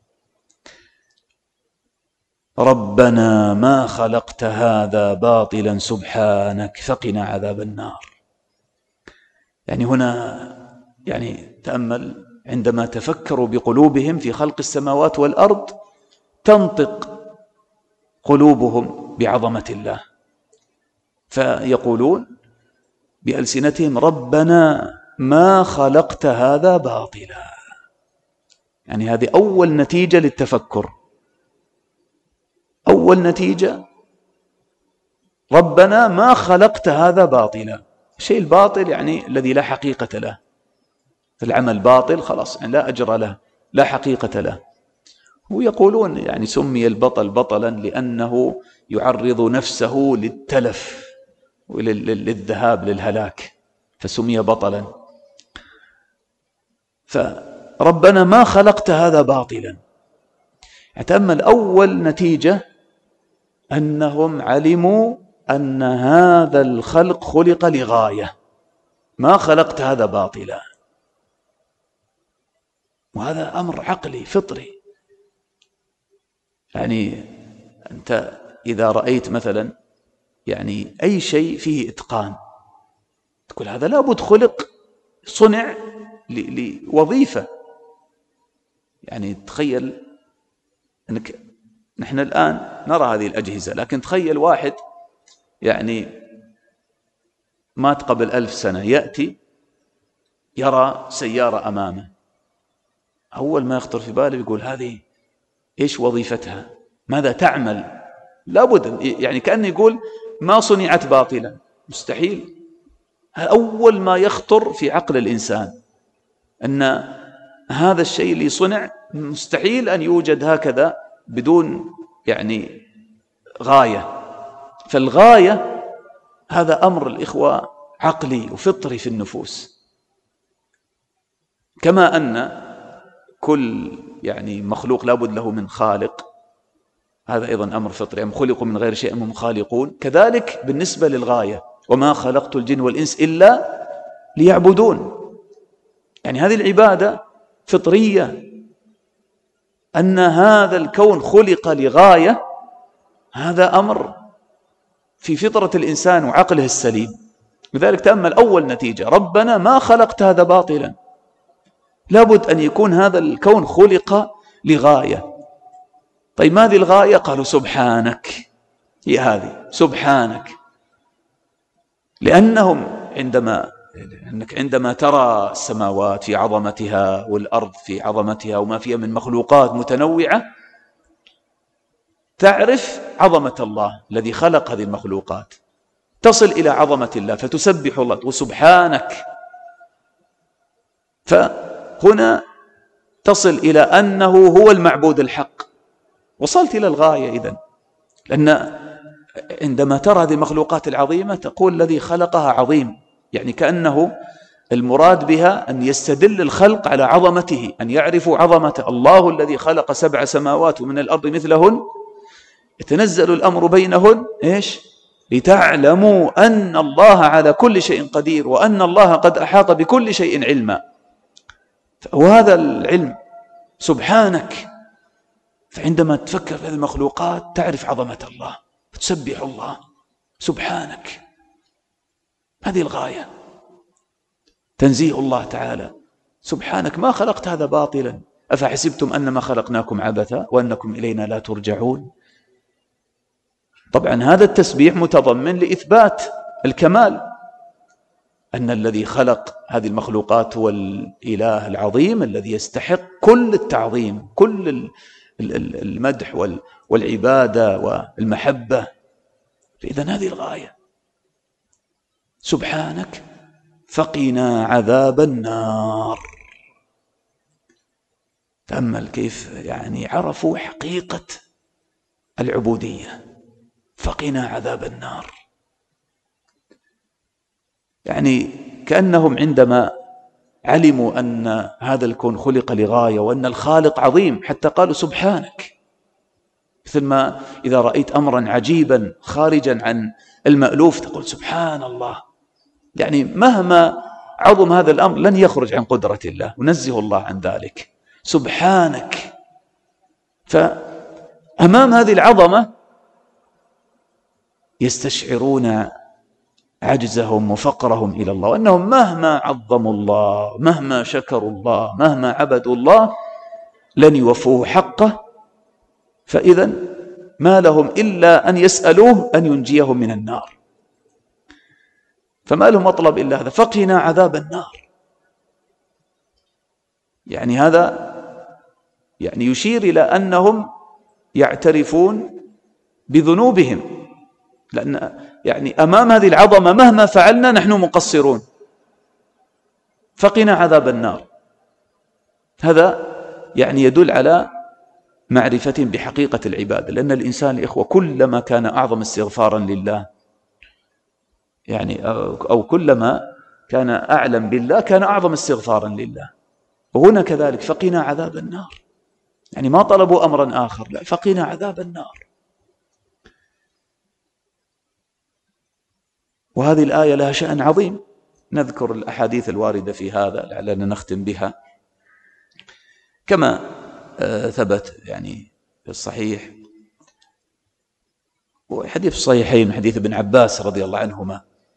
ربنا ما خلقت هذا باطلا سبحانك فقنا عذاب النار. يعني هنا يعني تأمل، عندما تفكروا بقلوبهم في خلق السماوات والأرض تنطق قلوبهم بعظمة الله، فيقولون بألسنتهم ربنا ما خلقت هذا باطلا. يعني هذه أول نتيجة للتفكر، أول نتيجة ربنا ما خلقت هذا باطلا. الشيء الباطل يعني الذي لا حقيقة له، العمل باطل خلاص يعني لا أجر له لا حقيقة له. ويقولون يعني سمي البطل بطلا لأنه يعرض نفسه للتلف وللذهاب للهلاك، فسمي بطلا. فربنا ما خلقت هذا باطلا. تأمل أول نتيجة أنهم علموا أن هذا الخلق خلق لغاية، ما خلقت هذا باطلا. وهذا أمر عقلي فطري. يعني أنت إذا رأيت مثلا يعني أي شيء فيه إتقان تقول هذا لابد خلق صنع لوظيفة. يعني تخيل أنك نحن الآن نرى هذه الأجهزة، لكن تخيل واحد يعني مات قبل 1000 سنة يأتي يرى سيارة أمامه، أول ما يخطر في باله يقول هذه إيش وظيفتها؟ ماذا تعمل؟ لابد يعني كأنه يقول ما صنعت باطلا، مستحيل. أول ما يخطر في عقل الإنسان أن هذا الشيء اللي صنع مستحيل أن يوجد هكذا بدون يعني غاية. فالغاية هذا أمر الإخوة عقلي وفطري في النفوس. كما أن كل يعني مخلوق لابد له من خالق، هذا أيضا أمر فطري، أم خلقوا من غير شيء هم خالقون. كذلك بالنسبة للغاية وما خلقت الجن والإنس إلا ليعبدون. يعني هذه العبادة فطرية، أن هذا الكون خلق لغاية، هذا أمر في فطرة الإنسان وعقله السليم. لذلك تأمل أول نتيجة: ربنا ما خلقت هذا باطلا، لابد أن يكون هذا الكون خلق لغاية. طيب ما هذه الغاية؟ قالوا سبحانك، هي هذه سبحانك. لأنهم عندما ترى السماوات في عظمتها والأرض في عظمتها وما فيها من مخلوقات متنوعة، تعرف عظمة الله الذي خلق هذه المخلوقات، تصل إلى عظمة الله فتسبح الله وسبحانك. فهنا تصل إلى أنه هو المعبود الحق، وصلت إلى الغاية إذن. لأن عندما ترى هذه المخلوقات العظيمة تقول الذي خلقها عظيم، يعني كأنه المراد بها أن يستدل الخلق على عظمته، أن يعرفوا عظمة الله الذي خلق 7 سماوات ومن الأرض مثلهن يتنزل الأمر بينهن إيش؟ لتعلموا أن الله على كل شيء قدير وأن الله قد أحاط بكل شيء علما. وهذا العلم سبحانك. فعندما تفكر في هذه المخلوقات تعرف عظمة الله، تسبح الله سبحانك. هذه الغاية، تنزيه الله تعالى. سبحانك ما خلقت هذا باطلا، أفحسبتم أنما خلقناكم عبثا وأنكم إلينا لا ترجعون. طبعا هذا التسبيح متضمن لإثبات الكمال، أن الذي خلق هذه المخلوقات هو الإله العظيم الذي يستحق كل التعظيم، كل المدح والعبادة والمحبة. فإذن هذه الغاية. سبحانك فقنا عذاب النار. تأمل كيف يعني عرفوا حقيقة العبودية. فقنا عذاب النار، يعني كأنهم عندما علموا أن هذا الكون خلق لغاية وأن الخالق عظيم حتى قالوا سبحانك. مثل ما إذا رأيت أمرا عجيبا خارجا عن المألوف تقول سبحان الله، يعني مهما عظم هذا الأمر لن يخرج عن قدرة الله، ونزه الله عن ذلك. سبحانك. فأمام هذه العظمة يستشعرون عجزهم وفقرهم إلى الله، وأنهم مهما عظموا الله، مهما شكروا الله، مهما عبدوا الله لن يوفوه حقه. فإذا ما لهم إلا أن يسألوه أن ينجيهم من النار، فما لهم مطلب إلا هذا: فقنا عذاب النار. يعني هذا يعني يشير إلى أنهم يعترفون بذنوبهم، لأن يعني أمام هذه العظمة مهما فعلنا نحن مقصرون. فقنا عذاب النار، هذا يعني يدل على معرفة بحقيقة العبادة. لأن الإنسان الإخوة كلما كان أعظم استغفارا لله، يعني أو كلما كان أعلم بالله كان أعظم استغفارا لله. وهنا كذلك فقنا عذاب النار، يعني ما طلبوا أمرا آخر، لا، فقنا عذاب النار. وهذه الآية لها شأن عظيم، نذكر الأحاديث الواردة في هذا لعلنا نختم بها. كما ثبت يعني في الصحيح وحديث الصحيحين من حديث ابن عباس رضي الله عنهما،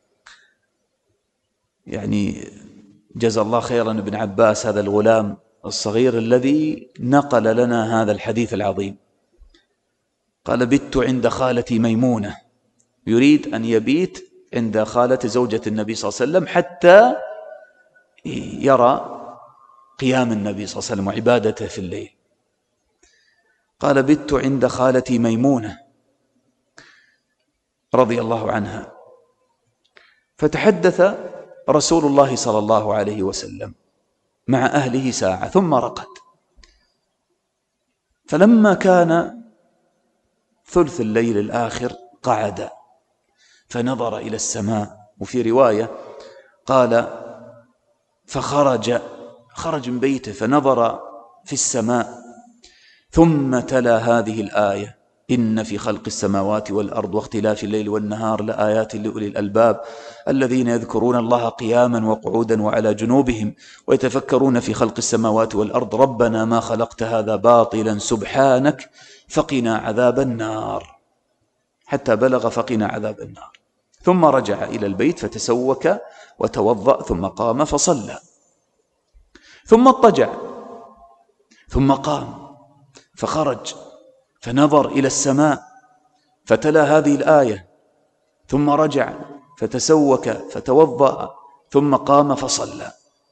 يعني جزا الله خيرا ابن عباس هذا الغلام الصغير الذي نقل لنا هذا الحديث العظيم. قال: بت عند خالتي ميمونة، يريد أن يبيت عند خالة زوجة النبي صلى الله عليه وسلم حتى يرى قيام النبي صلى الله عليه وسلم وعبادته في الليل. قال: بت عند خالتي ميمونة رضي الله عنها، فتحدث رسول الله صلى الله عليه وسلم مع أهله ساعة ثم رقد. فلما كان ثلث الليل الآخر قعد فنظر إلى السماء. وفي رواية قال: خرج من بيته فنظر في السماء ثم تلا هذه الآية: إن في خلق السماوات والأرض واختلاف الليل والنهار لآيات لأولي الألباب الذين يذكرون الله قياما وقعودا وعلى جنوبهم ويتفكرون في خلق السماوات والأرض ربنا ما خلقت هذا باطلا سبحانك فقنا عذاب النار، حتى بلغ فقنا عذاب النار. ثم رجع إلى البيت فتسوك وتوضأ ثم قام فصلى، ثم اضطجع ثم قام فخرج فنظر إلى السماء فتلا هذه الآية، ثم رجع فتسوك فتوضأ ثم قام فصلى.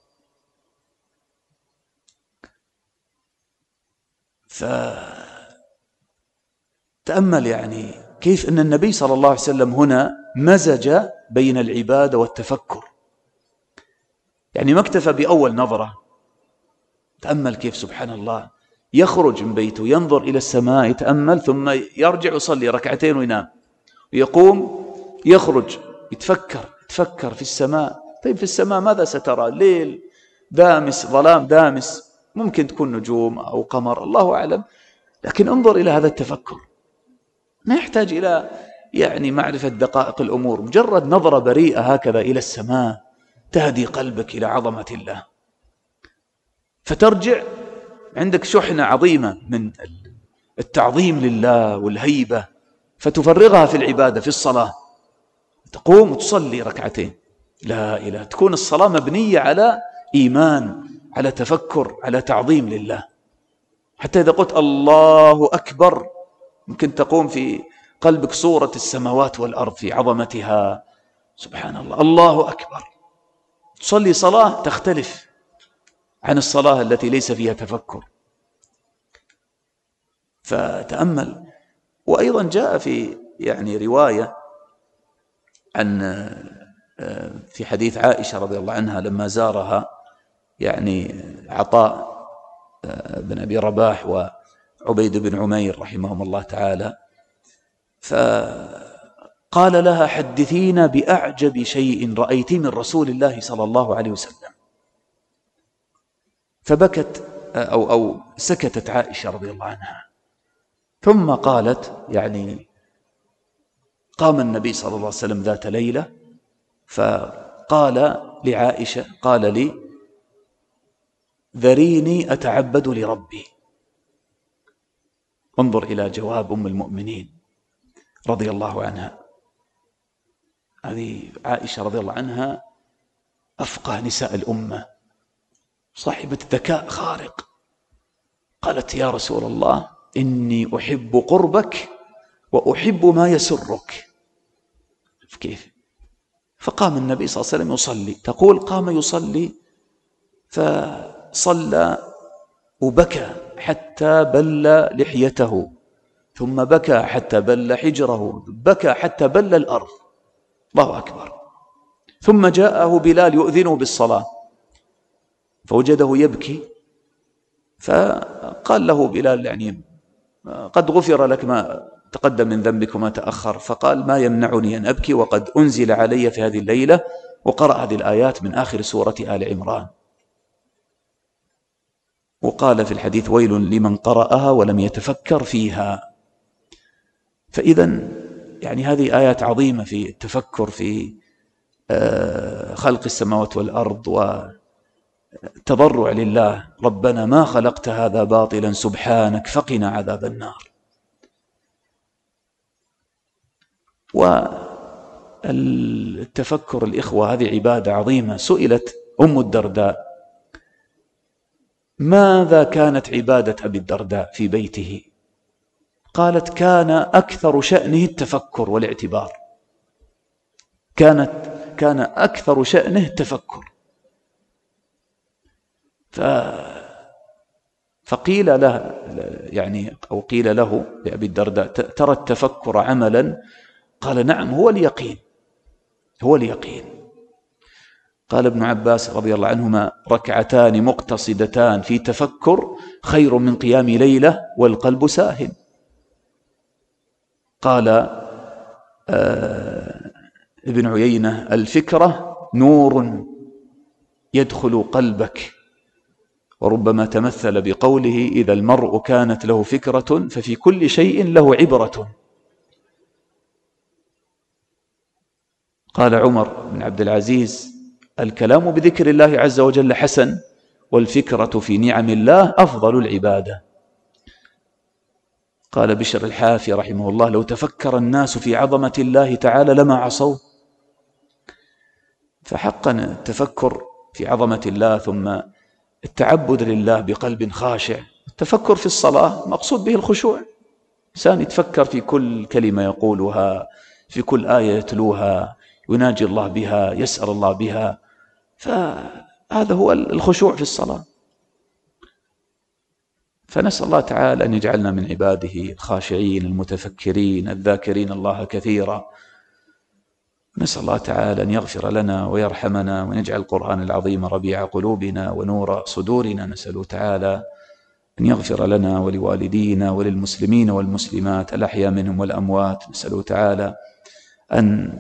فتأمل يعني كيف أن النبي صلى الله عليه وسلم هنا مزج بين العبادة والتفكر، يعني ما اكتفى بأول نظرة. تأمل كيف سبحان الله يخرج من بيته ينظر إلى السماء يتأمل، ثم يرجع يصلي ركعتين وينام، ويقوم يخرج يتفكر في السماء. طيب في السماء ماذا سترى؟ ليل دامس، ظلام دامس، ممكن تكون نجوم أو قمر، الله أعلم، لكن انظر إلى هذا التفكر. ما يحتاج إلى يعني معرفة دقائق الأمور، مجرد نظرة بريئة هكذا إلى السماء تهدي قلبك إلى عظمة الله، فترجع عندك شحنة عظيمة من التعظيم لله والهيبة، فتفرغها في العبادة في الصلاة، تقوم وتصلي ركعتين. لا إله، تكون الصلاة مبنية على إيمان، على تفكر، على تعظيم لله. حتى إذا قلت الله أكبر ممكن تقوم في قلبك صورة السماوات والأرض في عظمتها. سبحان الله، الله أكبر. تصلي صلاة تختلف عن الصلاة التي ليس فيها تفكر. فتأمل. وأيضا جاء في يعني رواية عن في حديث عائشة رضي الله عنها لما زارها يعني عطاء بن أبي رباح وعبيد بن عمير رحمهم الله تعالى، فقال لها حدثينا بأعجب شيء رأيت من رسول الله صلى الله عليه وسلم، فبكت أو سكتت عائشة رضي الله عنها، ثم قالت يعني قام النبي صلى الله عليه وسلم ذات ليلة فقال لعائشة قال لي ذريني أتعبد لربي. انظر إلى جواب أم المؤمنين رضي الله عنها. هذه عائشة رضي الله عنها أفقه نساء الأمة، صاحبة ذكاء خارق. قالت يا رسول الله إني أحب قربك وأحب ما يسرك. كيف؟ فقام النبي صلى الله عليه وسلم يصلي، تقول قام يصلي فصلى وبكى حتى بل لحيته، ثم بكى حتى بل حجره، بكى حتى بل الأرض. الله أكبر. ثم جاءه بلال يؤذنه بالصلاة فوجده يبكي، فقال له بلال يعني قد غفر لك ما تقدم من ذنبك وما تأخر. فقال ما يمنعني أن أبكي وقد أنزل علي في هذه الليلة، وقرأ هذه الآيات من آخر سورة آل عمران. وقال في الحديث ويل لمن قرأها ولم يتفكر فيها. فإذا يعني هذه آيات عظيمة في التفكر في خلق السماوات والأرض وتضرع لله، ربنا ما خلقت هذا باطلا سبحانك فقنا عذاب النار. والتفكر الإخوة هذه عبادة عظيمة. سئلت أم الدرداء ماذا كانت عبادة أبي الدرداء في بيته؟ قالت كان أكثر شأنه التفكر والاعتبار، كان أكثر شأنه التفكر. فقيل له يعني أو قيل له لأبي الدرداء ترى التفكر عملا؟ قال نعم هو اليقين، هو اليقين. قال ابن عباس رضي الله عنهما ركعتان مقتصدتان في تفكر خير من قيام ليلة والقلب ساهٍ. قال ابن عيينة الفكرة نور يدخل قلبك، وربما تمثل بقوله إذا المرء كانت له فكرة ففي كل شيء له عبرة. قال عمر بن عبد العزيز الكلام بذكر الله عز وجل حسن، والفكرة في نعم الله أفضل العبادة. قال بشر الحافي رحمه الله لو تفكر الناس في عظمة الله تعالى لما عصوا فحقا التفكر في عظمة الله ثم التعبد لله بقلب خاشع. التفكر في الصلاة مقصود به الخشوع، إنسان يتفكر في كل كلمة يقولها، في كل آية يتلوها، يناجي الله بها، يسأل الله بها، فهذا هو الخشوع في الصلاة. فنسأل الله تعالى أن يجعلنا من عباده الخاشعين المتفكرين الذاكرين الله كثيرا. نسأل الله تعالى أن يغفر لنا ويرحمنا وأن يجعل القرآن العظيم ربيع قلوبنا ونور صدورنا. نسأل تعالى أن يغفر لنا ولوالدينا وللمسلمين والمسلمات الأحياء منهم والأموات. نسأل تعالى أن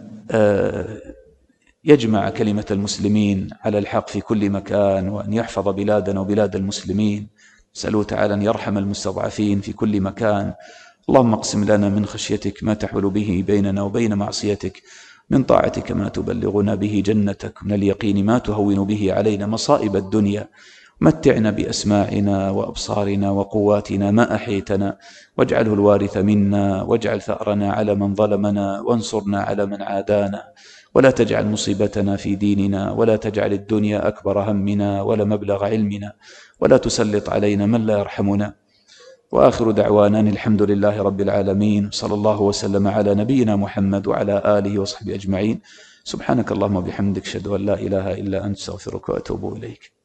يجمع كلمة المسلمين على الحق في كل مكان، وأن يحفظ بلادنا وبلاد المسلمين. نسأل تعالى أن يرحم المستضعفين في كل مكان. اللهم اقسم لنا من خشيتك ما تحول به بيننا وبين معصيتك، من طاعتك ما تبلغنا به جنتك، من اليقين ما تهون به علينا مصائب الدنيا. متعنا بأسماعنا وأبصارنا وقواتنا ما أحيتنا، واجعله الوارث منا، واجعل ثأرنا على من ظلمنا، وانصرنا على من عادانا، ولا تجعل مصيبتنا في ديننا، ولا تجعل الدنيا أكبر همنا ولا مبلغ علمنا، ولا تسلط علينا من لا يرحمنا. وآخر دعوانا الحمد لله رب العالمين، صلى الله وسلم على نبينا محمد وعلى آله وصحبه أجمعين. سبحانك اللهم وبحمدك، أشهد أن لا إله إلا أنت، أستغفرك وأتوب إليك.